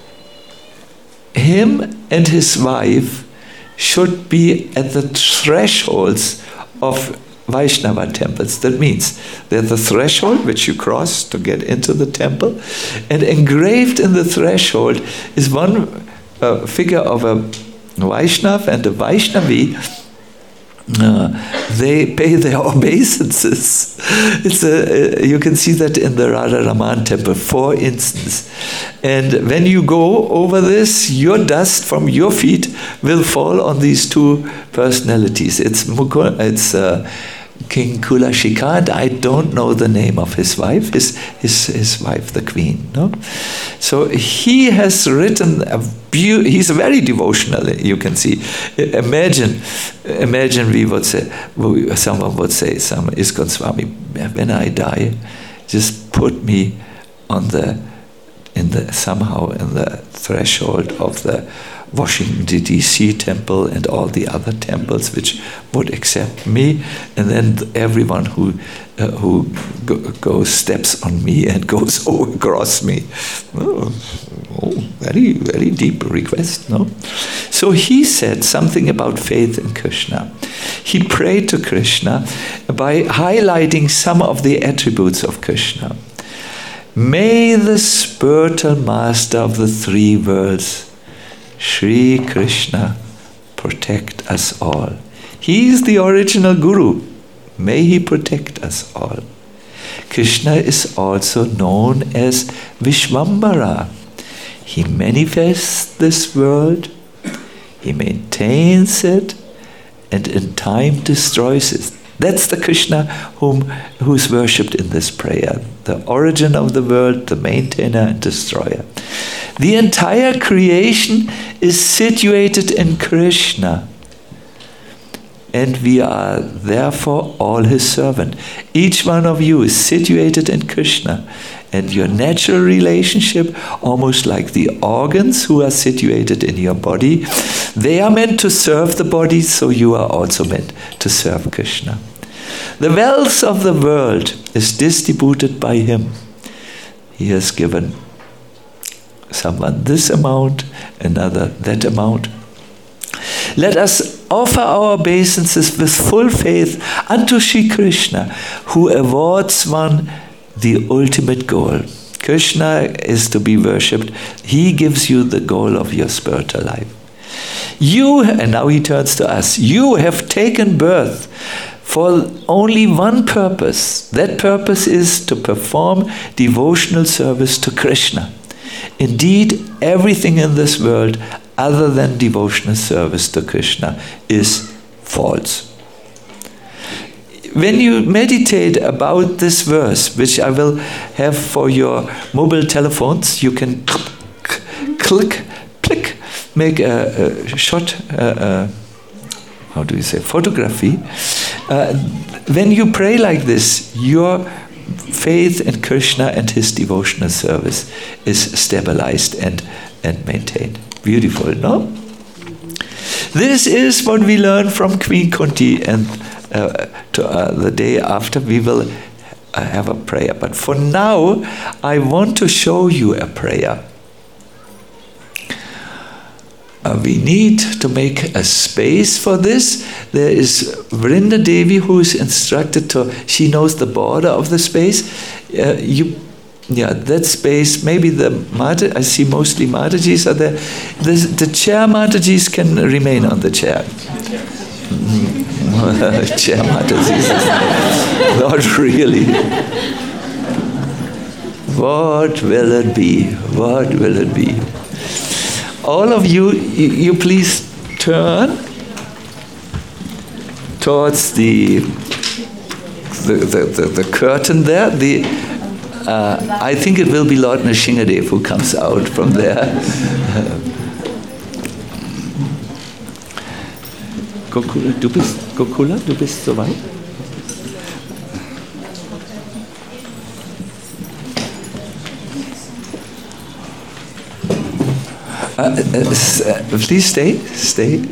him and his wife should be at the thresholds of Vaishnava temples. That means there's the threshold which you cross to get into the temple, and engraved in the threshold is one figure of a Vaishnav and a Vaishnavi. They pay their obeisances. You can see that in the Radha Raman temple, for instance. And when you go over this, your dust from your feet will fall on these two personalities. It's King Kulashika, and I don't know the name of his wife, his wife, the queen. No, so he has written he's very devotional. You can see. Imagine we would say, someone would say, some ISKCON Swami, when I die, just put me somehow in the threshold of the Washington DC temple and all the other temples which would accept me, and then everyone who goes steps on me and goes across me. Very, very deep request, no? So he said something about faith in Krishna. He prayed to Krishna by highlighting some of the attributes of Krishna. May the spiritual master of the three worlds, Sri Krishna, protect us all. He is the original Guru. May he protect us all. Krishna is also known as Vishvambara. He manifests this world, he maintains it, and in time destroys it. That's the Krishna who's worshipped in this prayer. The origin of the world, the maintainer and destroyer. The entire creation is situated in Krishna. And we are therefore all his servant. Each one of you is situated in Krishna. And your natural relationship, almost like the organs who are situated in your body, they are meant to serve the body, so you are also meant to serve Krishna. The wealth of the world is distributed by him. He has given someone this amount, another that amount. Let us offer our obeisances with full faith unto Sri Krishna, who awards one the ultimate goal. Krishna is to be worshipped. He gives you the goal of your spiritual life. You, and now he turns to us, you have taken birth for only one purpose. That purpose is to perform devotional service to Krishna. Indeed, everything in this world other than devotional service to Krishna is false. When you meditate about this verse, which I will have for your mobile telephones, you can click, make a shot, photography. When you pray like this, your faith in Krishna and his devotional service is stabilized and maintained. Beautiful, no? This is what we learn from Queen Kunti, and the day after we will have a prayer. But for now, I want to show you a prayer. We need to make a space for this. There is Vrinda Devi who is instructed to, she knows the border of the space. That space, maybe the Mata, I see mostly Matajis are there. The chair Matajis can remain on the chair. Chair Matajis. Not really. What will it be? What will it be? All of you please turn towards the curtain there. I think it will be Lord Nrsingadev who comes out from there. Gokula, du bist soweit? Please stay.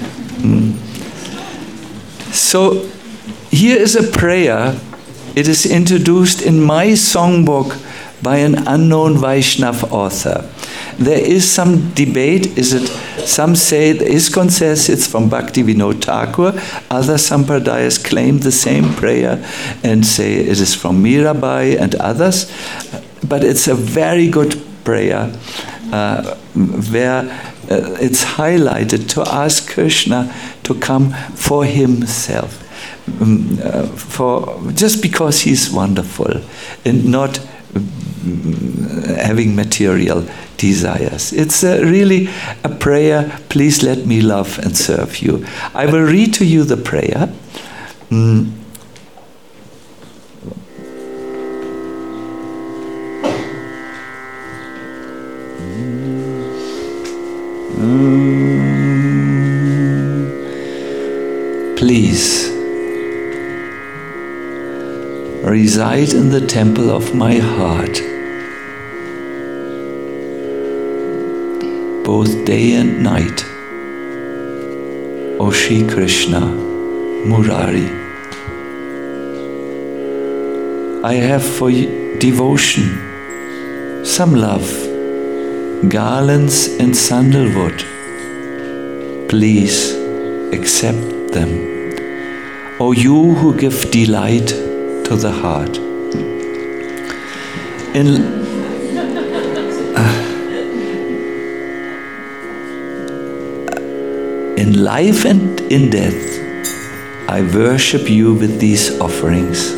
So here is a prayer. It is introduced in my songbook by an unknown Vaishnav author. There is some debate. Some say, the ISKCON says it's from Bhaktivinoda Thakur. Other Sampradayas claim the same prayer and say it is from Mirabai and others. But it's a very good prayer where it's highlighted to ask Krishna to come for himself. Just because he's wonderful and not having material desires. It's really a prayer, please let me love and serve you. I will read to you the prayer. Please reside in the temple of my heart, both day and night, O Shri Krishna, Murari. I have for devotion some love, garlands and sandalwood. Please accept them, O you who give delight to the heart. In life and in death, I worship you with these offerings.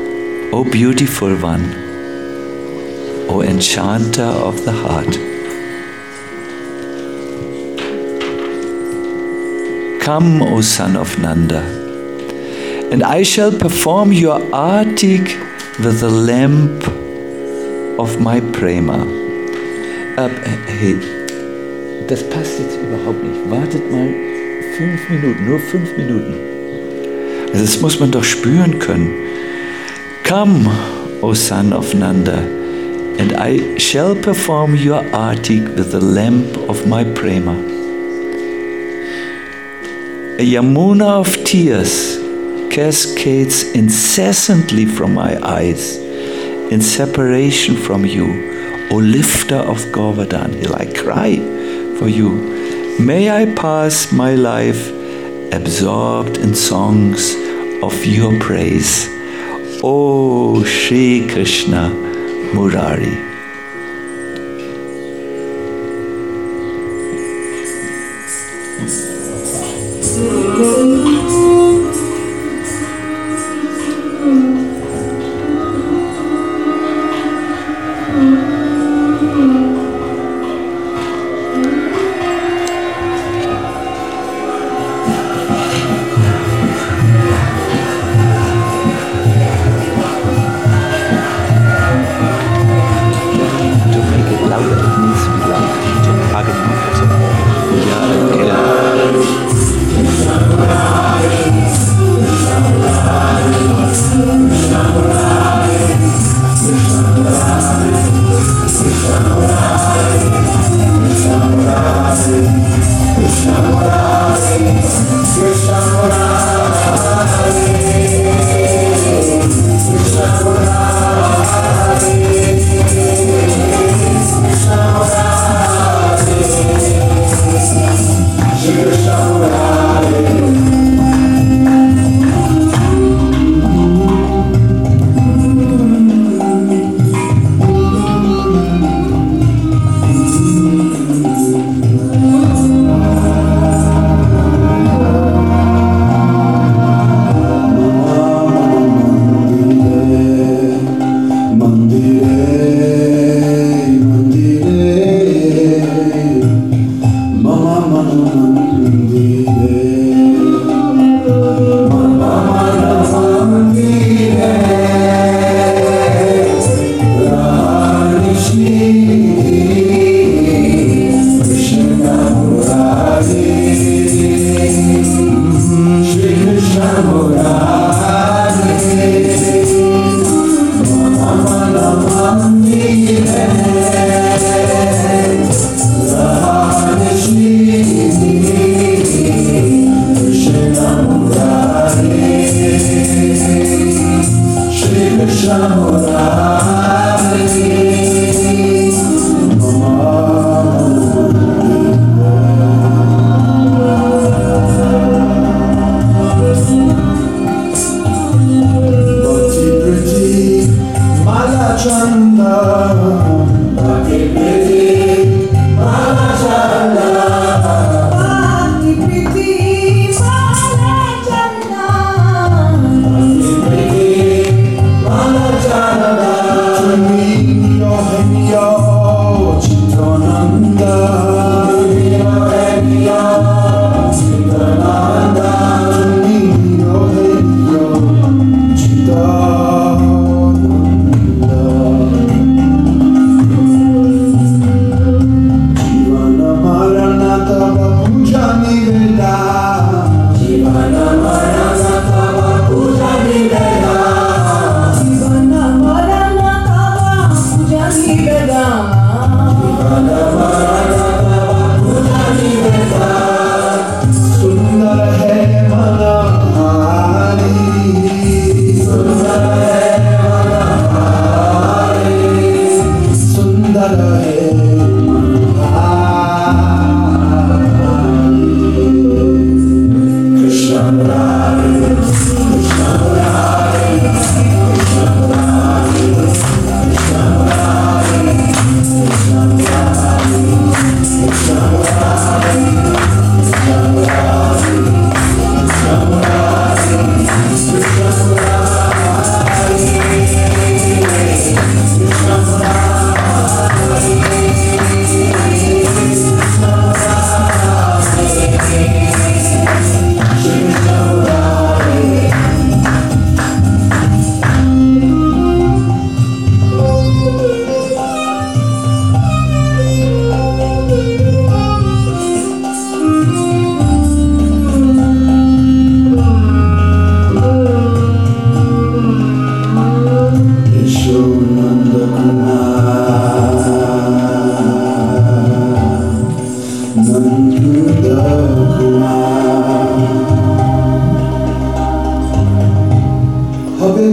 O beautiful one, O enchanter of the heart. Come, O son of Nanda, and I shall perform your artik with the lamp of my prema. Hey, das passt jetzt überhaupt nicht. Wartet mal 5 Minuten, nur 5 Minuten. Also das muss man doch spüren können. Come, O son of Nanda, and I shall perform your artik with the lamp of my prema. A Yamuna of tears cascades incessantly from my eyes in separation from you, O lifter of Govardhan Hill. I cry for you. May I pass my life absorbed in songs of your praise, O Shri Krishna Murari. Chanda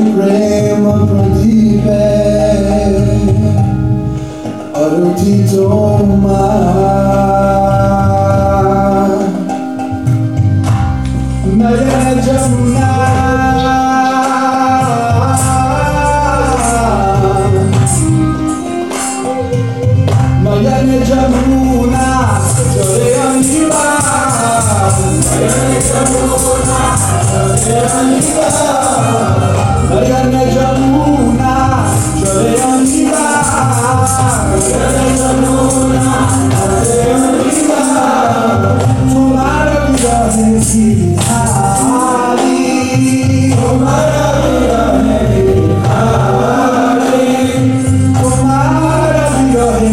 prema pradipe aruti toma nayana jamuna nayana jamuna jale aniva nayana jamuna jale aniva nayana jamuna jale aniva nayana jamuna jale aniva tumhara vida hai giri tumhara vida hai tumhara vida hai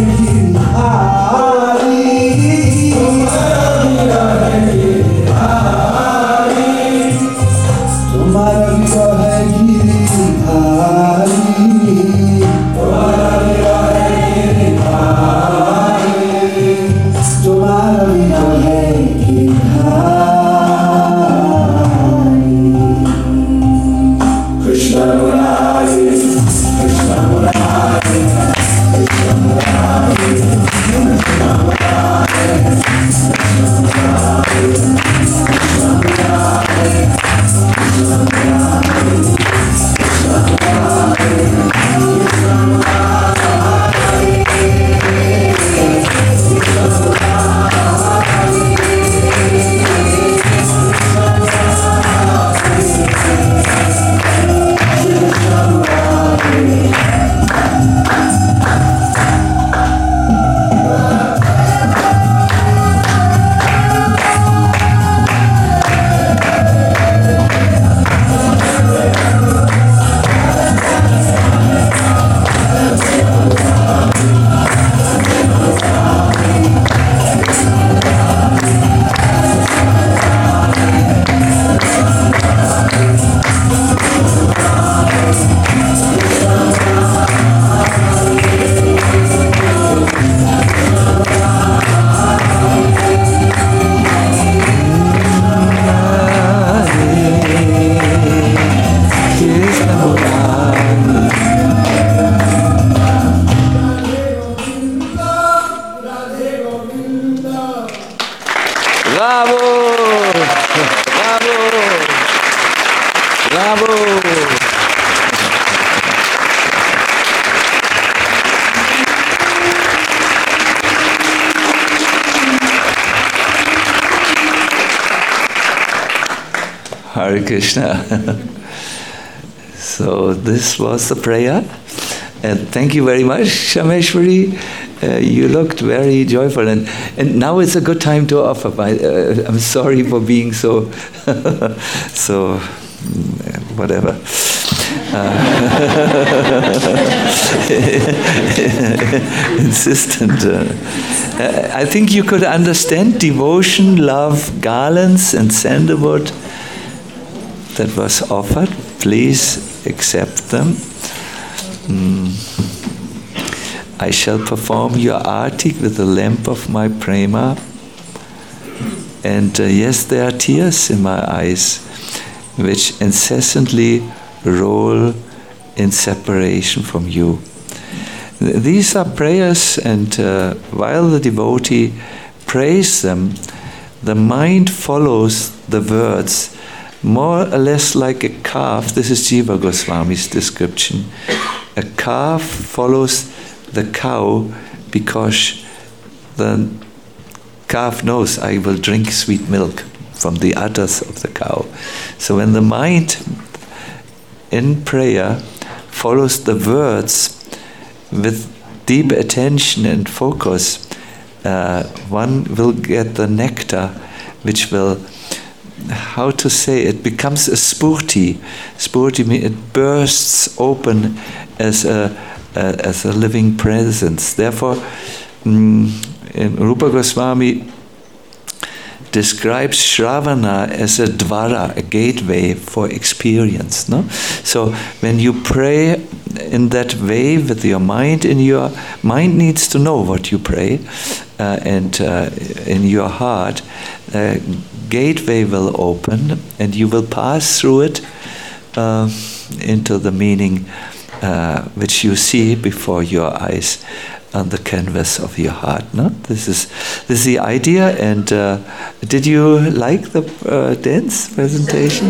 Hare Krishna. So this was the prayer. And thank you very much, Shameshwari. You looked very joyful. And now it's a good time to offer. I'm sorry for being so, so whatever. Insistent. I think you could understand devotion, love, garlands and sandalwood that was offered. Please accept them. I shall perform your artik with the lamp of my prema. And yes, there are tears in my eyes, which incessantly roll in separation from you. These are prayers, and while the devotee prays them, the mind follows the words, more or less like a calf. This is Jiva Goswami's description. A calf follows the cow because the calf knows, I will drink sweet milk from the udders of the cow. So when the mind in prayer follows the words with deep attention and focus, one will get the nectar, which will, how to say, it becomes a spurti. Spurti means it bursts open as a living presence. Therefore, Rupa Goswami describes Shravana as a dvara, a gateway for experience. No? So when you pray in that way with your mind, your mind needs to know what you pray, and in your heart, a gateway will open and you will pass through it into the meaning which you see before your eyes on the canvas of your heart. No, this is the idea. And did you like the dance presentation?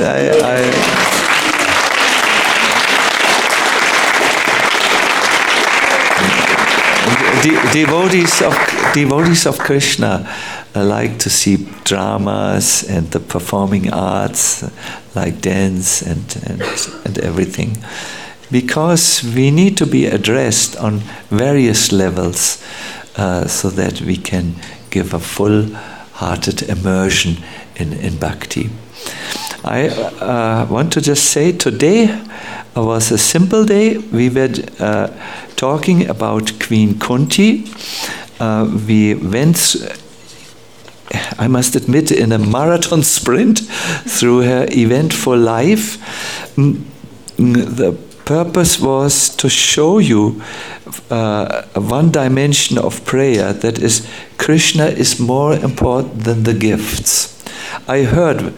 Devotees of Krishna like to see dramas and the performing arts like dance and everything, because we need to be addressed on various levels so that we can give a full-hearted immersion in bhakti. I want to just say today was a simple day. We were talking about Queen Kunti. We went, I must admit, in a marathon sprint through her eventful life. The purpose was to show you one dimension of prayer, that is, Krishna is more important than the gifts. I heard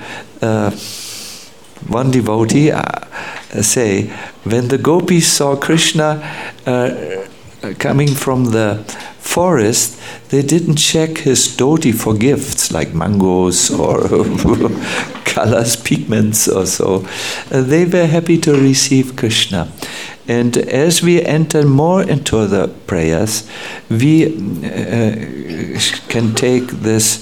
one devotee say, when the gopis saw Krishna coming from the forest, they didn't check his dhoti for gifts like mangoes or colors, pigments or so. They were happy to receive Krishna. And as we enter more into the prayers, we can take this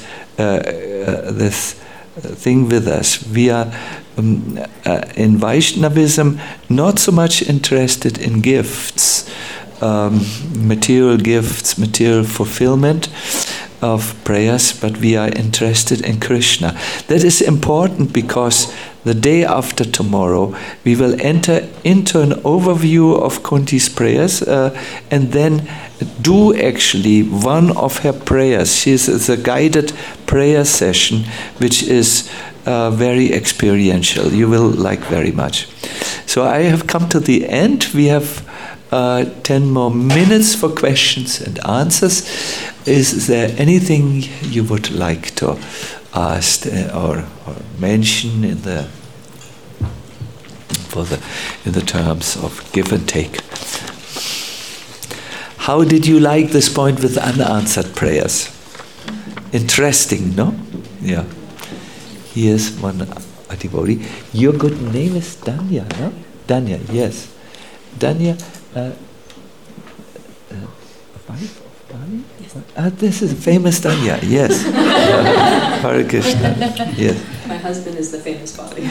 thing with us. We are in Vaishnavism not so much interested in gifts, material gifts, material fulfillment of prayers, but we are interested in Krishna. That is important because the day after tomorrow we will enter into an overview of Kunti's prayers and then do actually one of her prayers. It's a guided prayer session which is very experiential. You will like very much. So I have come to the end. We have 10 more minutes for questions and answers. Is there anything you would like to ask or mention in the terms of give and take? How did you like this point with unanswered prayers? Interesting, no? Yeah. Here's one devotee. Your good name is Danya, no? Danya, yes. Danya, wife of Bali? Yes. This is famous Danya, yes. Hare Krishna, yes. My husband is the famous Bali.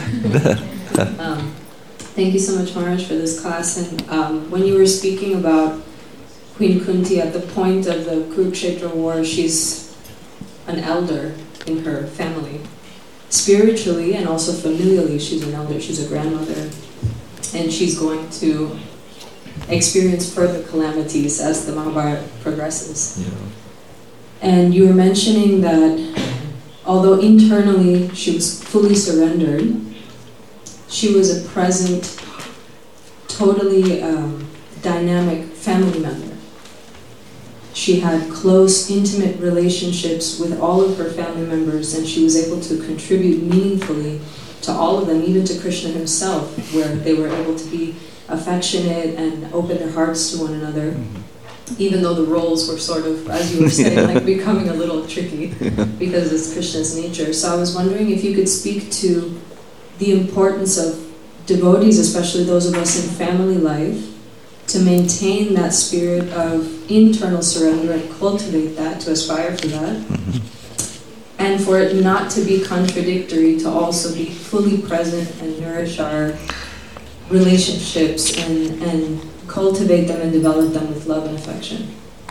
Thank you so much, Maharaj, for this class. And when you were speaking about Queen Kunti at the point of the Kurukshetra war, she's an elder in her family. Spiritually and also familially, she's an elder, she's a grandmother, and she's going to experience further calamities as the Mahabharata progresses. Yeah. And you were mentioning that although internally she was fully surrendered, she was a present, totally dynamic family member. She had close, intimate relationships with all of her family members, and she was able to contribute meaningfully to all of them, even to Krishna himself, where they were able to be affectionate and open their hearts to one another, even though the roles were sort of, as you were saying, like becoming a little tricky because it's Krishna's nature. So I was wondering if you could speak to the importance of devotees, especially those of us in family life, to maintain that spirit of internal surrender and cultivate that, to aspire for that, and for it not to be contradictory, to also be fully present and nourish our relationships and cultivate them and develop them with love and affection.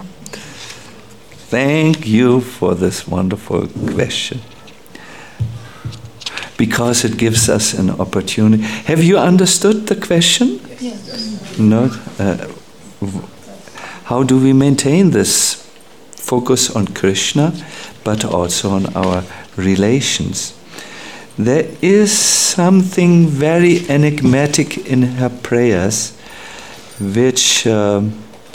Thank you for this wonderful question, because it gives us an opportunity. Have you understood the question? Yes. No? How do we maintain this focus on Krishna, but also on our relations? There is something very enigmatic in her prayers which will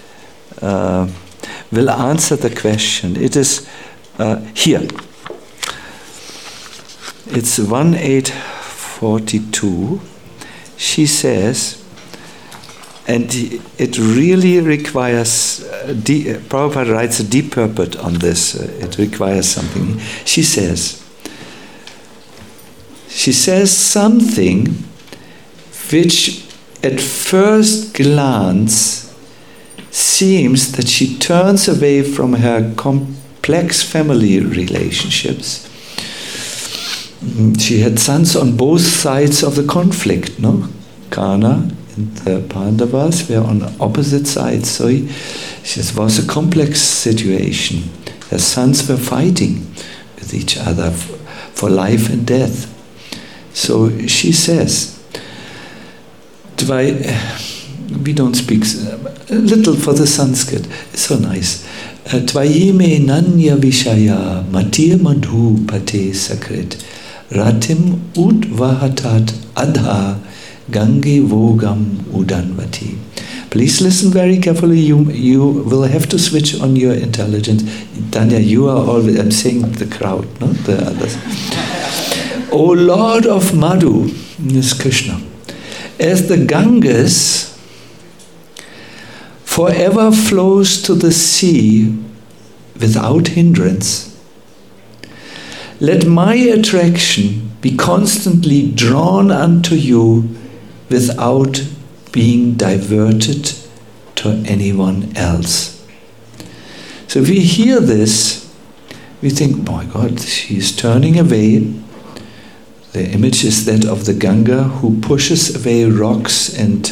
answer the question. It is here. It's 1842. she says, and it really requires, Prabhupada writes a deep purport on this, it requires something. She says something which at first glance seems that she turns away from her complex family relationships. She had sons on both sides of the conflict, no? Karna and the Pandavas were on opposite sides, so it was a complex situation. Her sons were fighting with each other for life and death. So she says, we don't speak a little for the Sanskrit, it's so nice. Tvayime nanya vishaya matir madhu pate sakrit ratim udvahatat adha gange vogam udanvati. Please listen very carefully. You will have to switch on your intelligence. Tanya, you are always, I'm saying the crowd, not the others. O Lord of Madhu, is Krishna, as the Ganges forever flows to the sea without hindrance, let my attraction be constantly drawn unto you without being diverted to anyone else. So if we hear this, we think, oh my God, she's turning away. The image is that of the Ganga who pushes away rocks and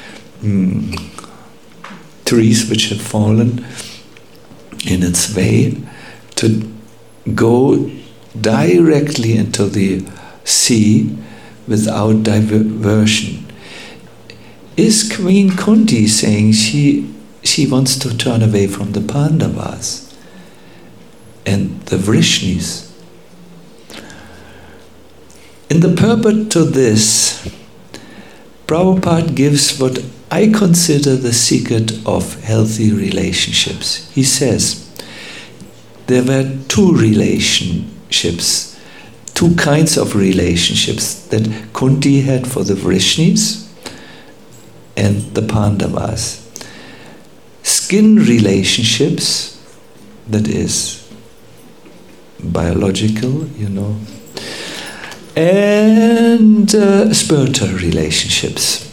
trees which have fallen in its way to go directly into the sea without diversion. Is Queen Kunti saying she wants to turn away from the Pandavas and the Vrishnis? In the purport to this, Prabhupada gives what I consider the secret of healthy relationships. He says, there were two kinds of relationships that Kunti had for the Vrishnis and the Pandavas. Skin relationships, that is biological, and spiritual relationships.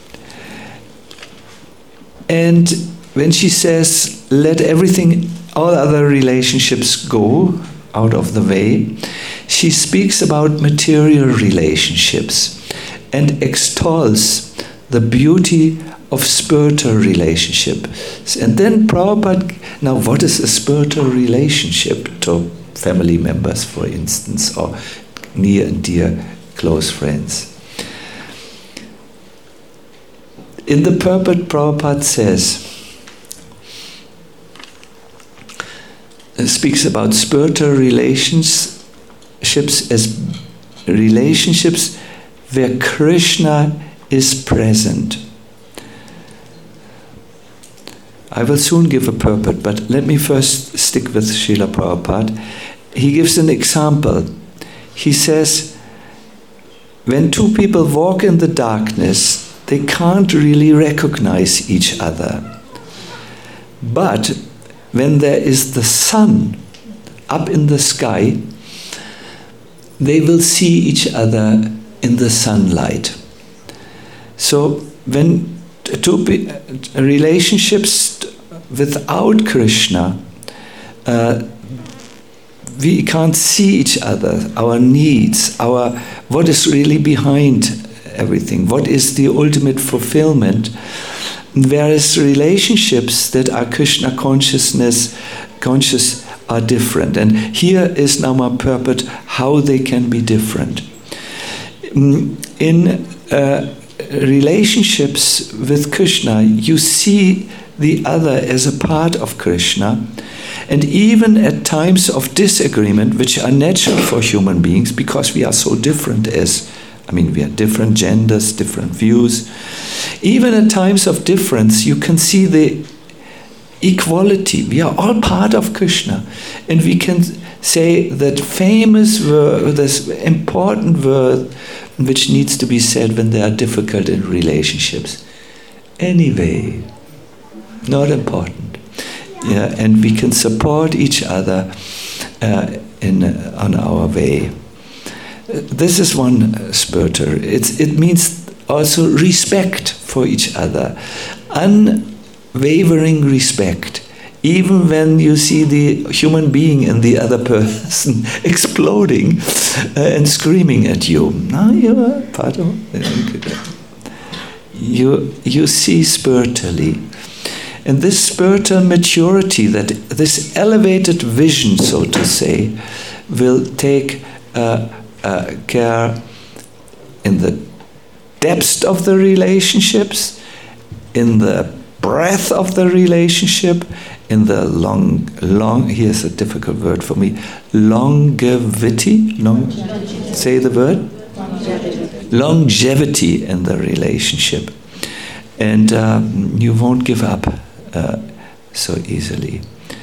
And when she says, let all other relationships go out of the way, she speaks about material relationships and extols the beauty of spiritual relationships. And then Prabhupada, now what is a spiritual relationship to family members, for instance, or near and dear close friends? In the purport, Prabhupada speaks about spiritual relationships as relationships where Krishna is present. I will soon give a purport, but let me first stick with Srila Prabhupada. He gives an example. He says, when two people walk in the darkness, they can't really recognize each other. But when there is the sun up in the sky, they will see each other in the sunlight. So when relationships without Krishna, we can't see each other, our needs, what is really behind everything, what is the ultimate fulfillment. Whereas relationships that are Krishna conscious are different. And here is now my purport, how they can be different. In relationships with Krishna, you see the other as a part of Krishna. And even at times of disagreement, which are natural for human beings, because we are so different we are different genders, different views. Even at times of difference, you can see the equality. We are all part of Krishna. And we can say that famous word, this important word, which needs to be said when they are difficult in relationships. Anyway, not important. Yeah, and we can support each other on our way. This is one spiritual. It means also respect for each other, unwavering respect. Even when you see the human being in the other person exploding and screaming at you, now you are part of it. You see spiritually. And this spiritual maturity, that this elevated vision, so to say, will take care in the depth of the relationships, in the breadth of the relationship, in the long, here's a difficult word for me, longevity, say the word? Longevity in the relationship. And you won't give up so easily.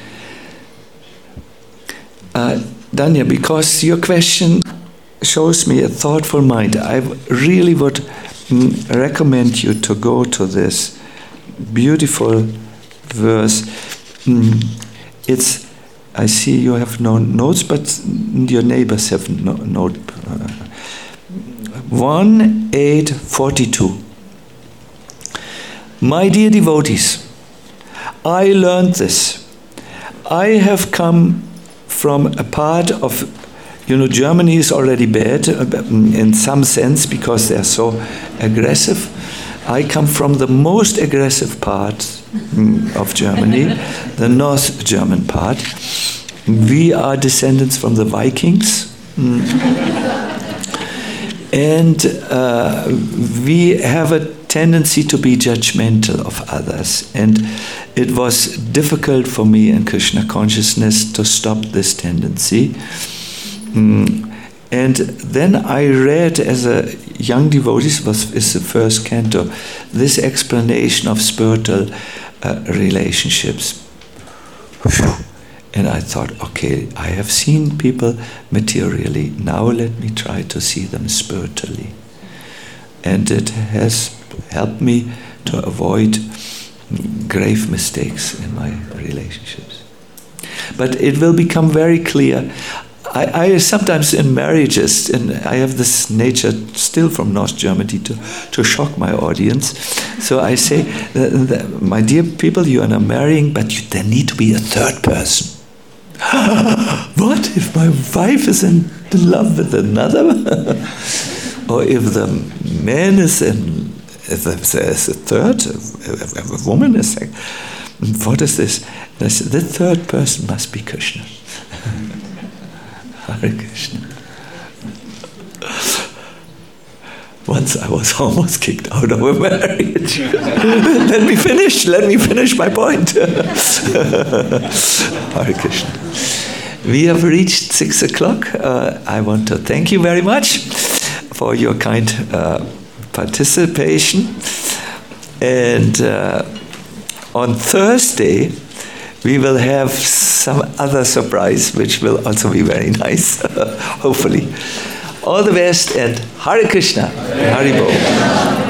Danya, because your question shows me a thoughtful mind, I really would recommend you to go to this beautiful verse. I see you have no notes, but your neighbors have note. 1:8:42. My dear devotees, I learned this. I have come from a part of, Germany is already bad in some sense because they are so aggressive. I come from the most aggressive part of Germany, the North German part. We are descendants from the Vikings. And we have a tendency to be judgmental of others. And it was difficult for me in Krishna consciousness to stop this tendency. And then I read as a young devotee, is the first canto, this explanation of spiritual relationships. And I thought, okay, I have seen people materially, now let me try to see them spiritually. And it has helped me to avoid grave mistakes in my relationships. But it will become very clear. I sometimes in marriages, and I have this nature still from North Germany to shock my audience. So I say, my dear people, you are now marrying, but there need to be a third person. What if my wife is in love with another? Or if the man is if there's a third, a woman is like, what is this? And I said, the third person must be Krishna. Hare Krishna. Once I was almost kicked out of a marriage. Let me finish my point. Hare Krishna. We have reached 6 o'clock. I want to thank you very much for your kind participation. And on Thursday, we will have some other surprise, which will also be very nice, hopefully. All the best, and Hare Krishna, Hare Bol.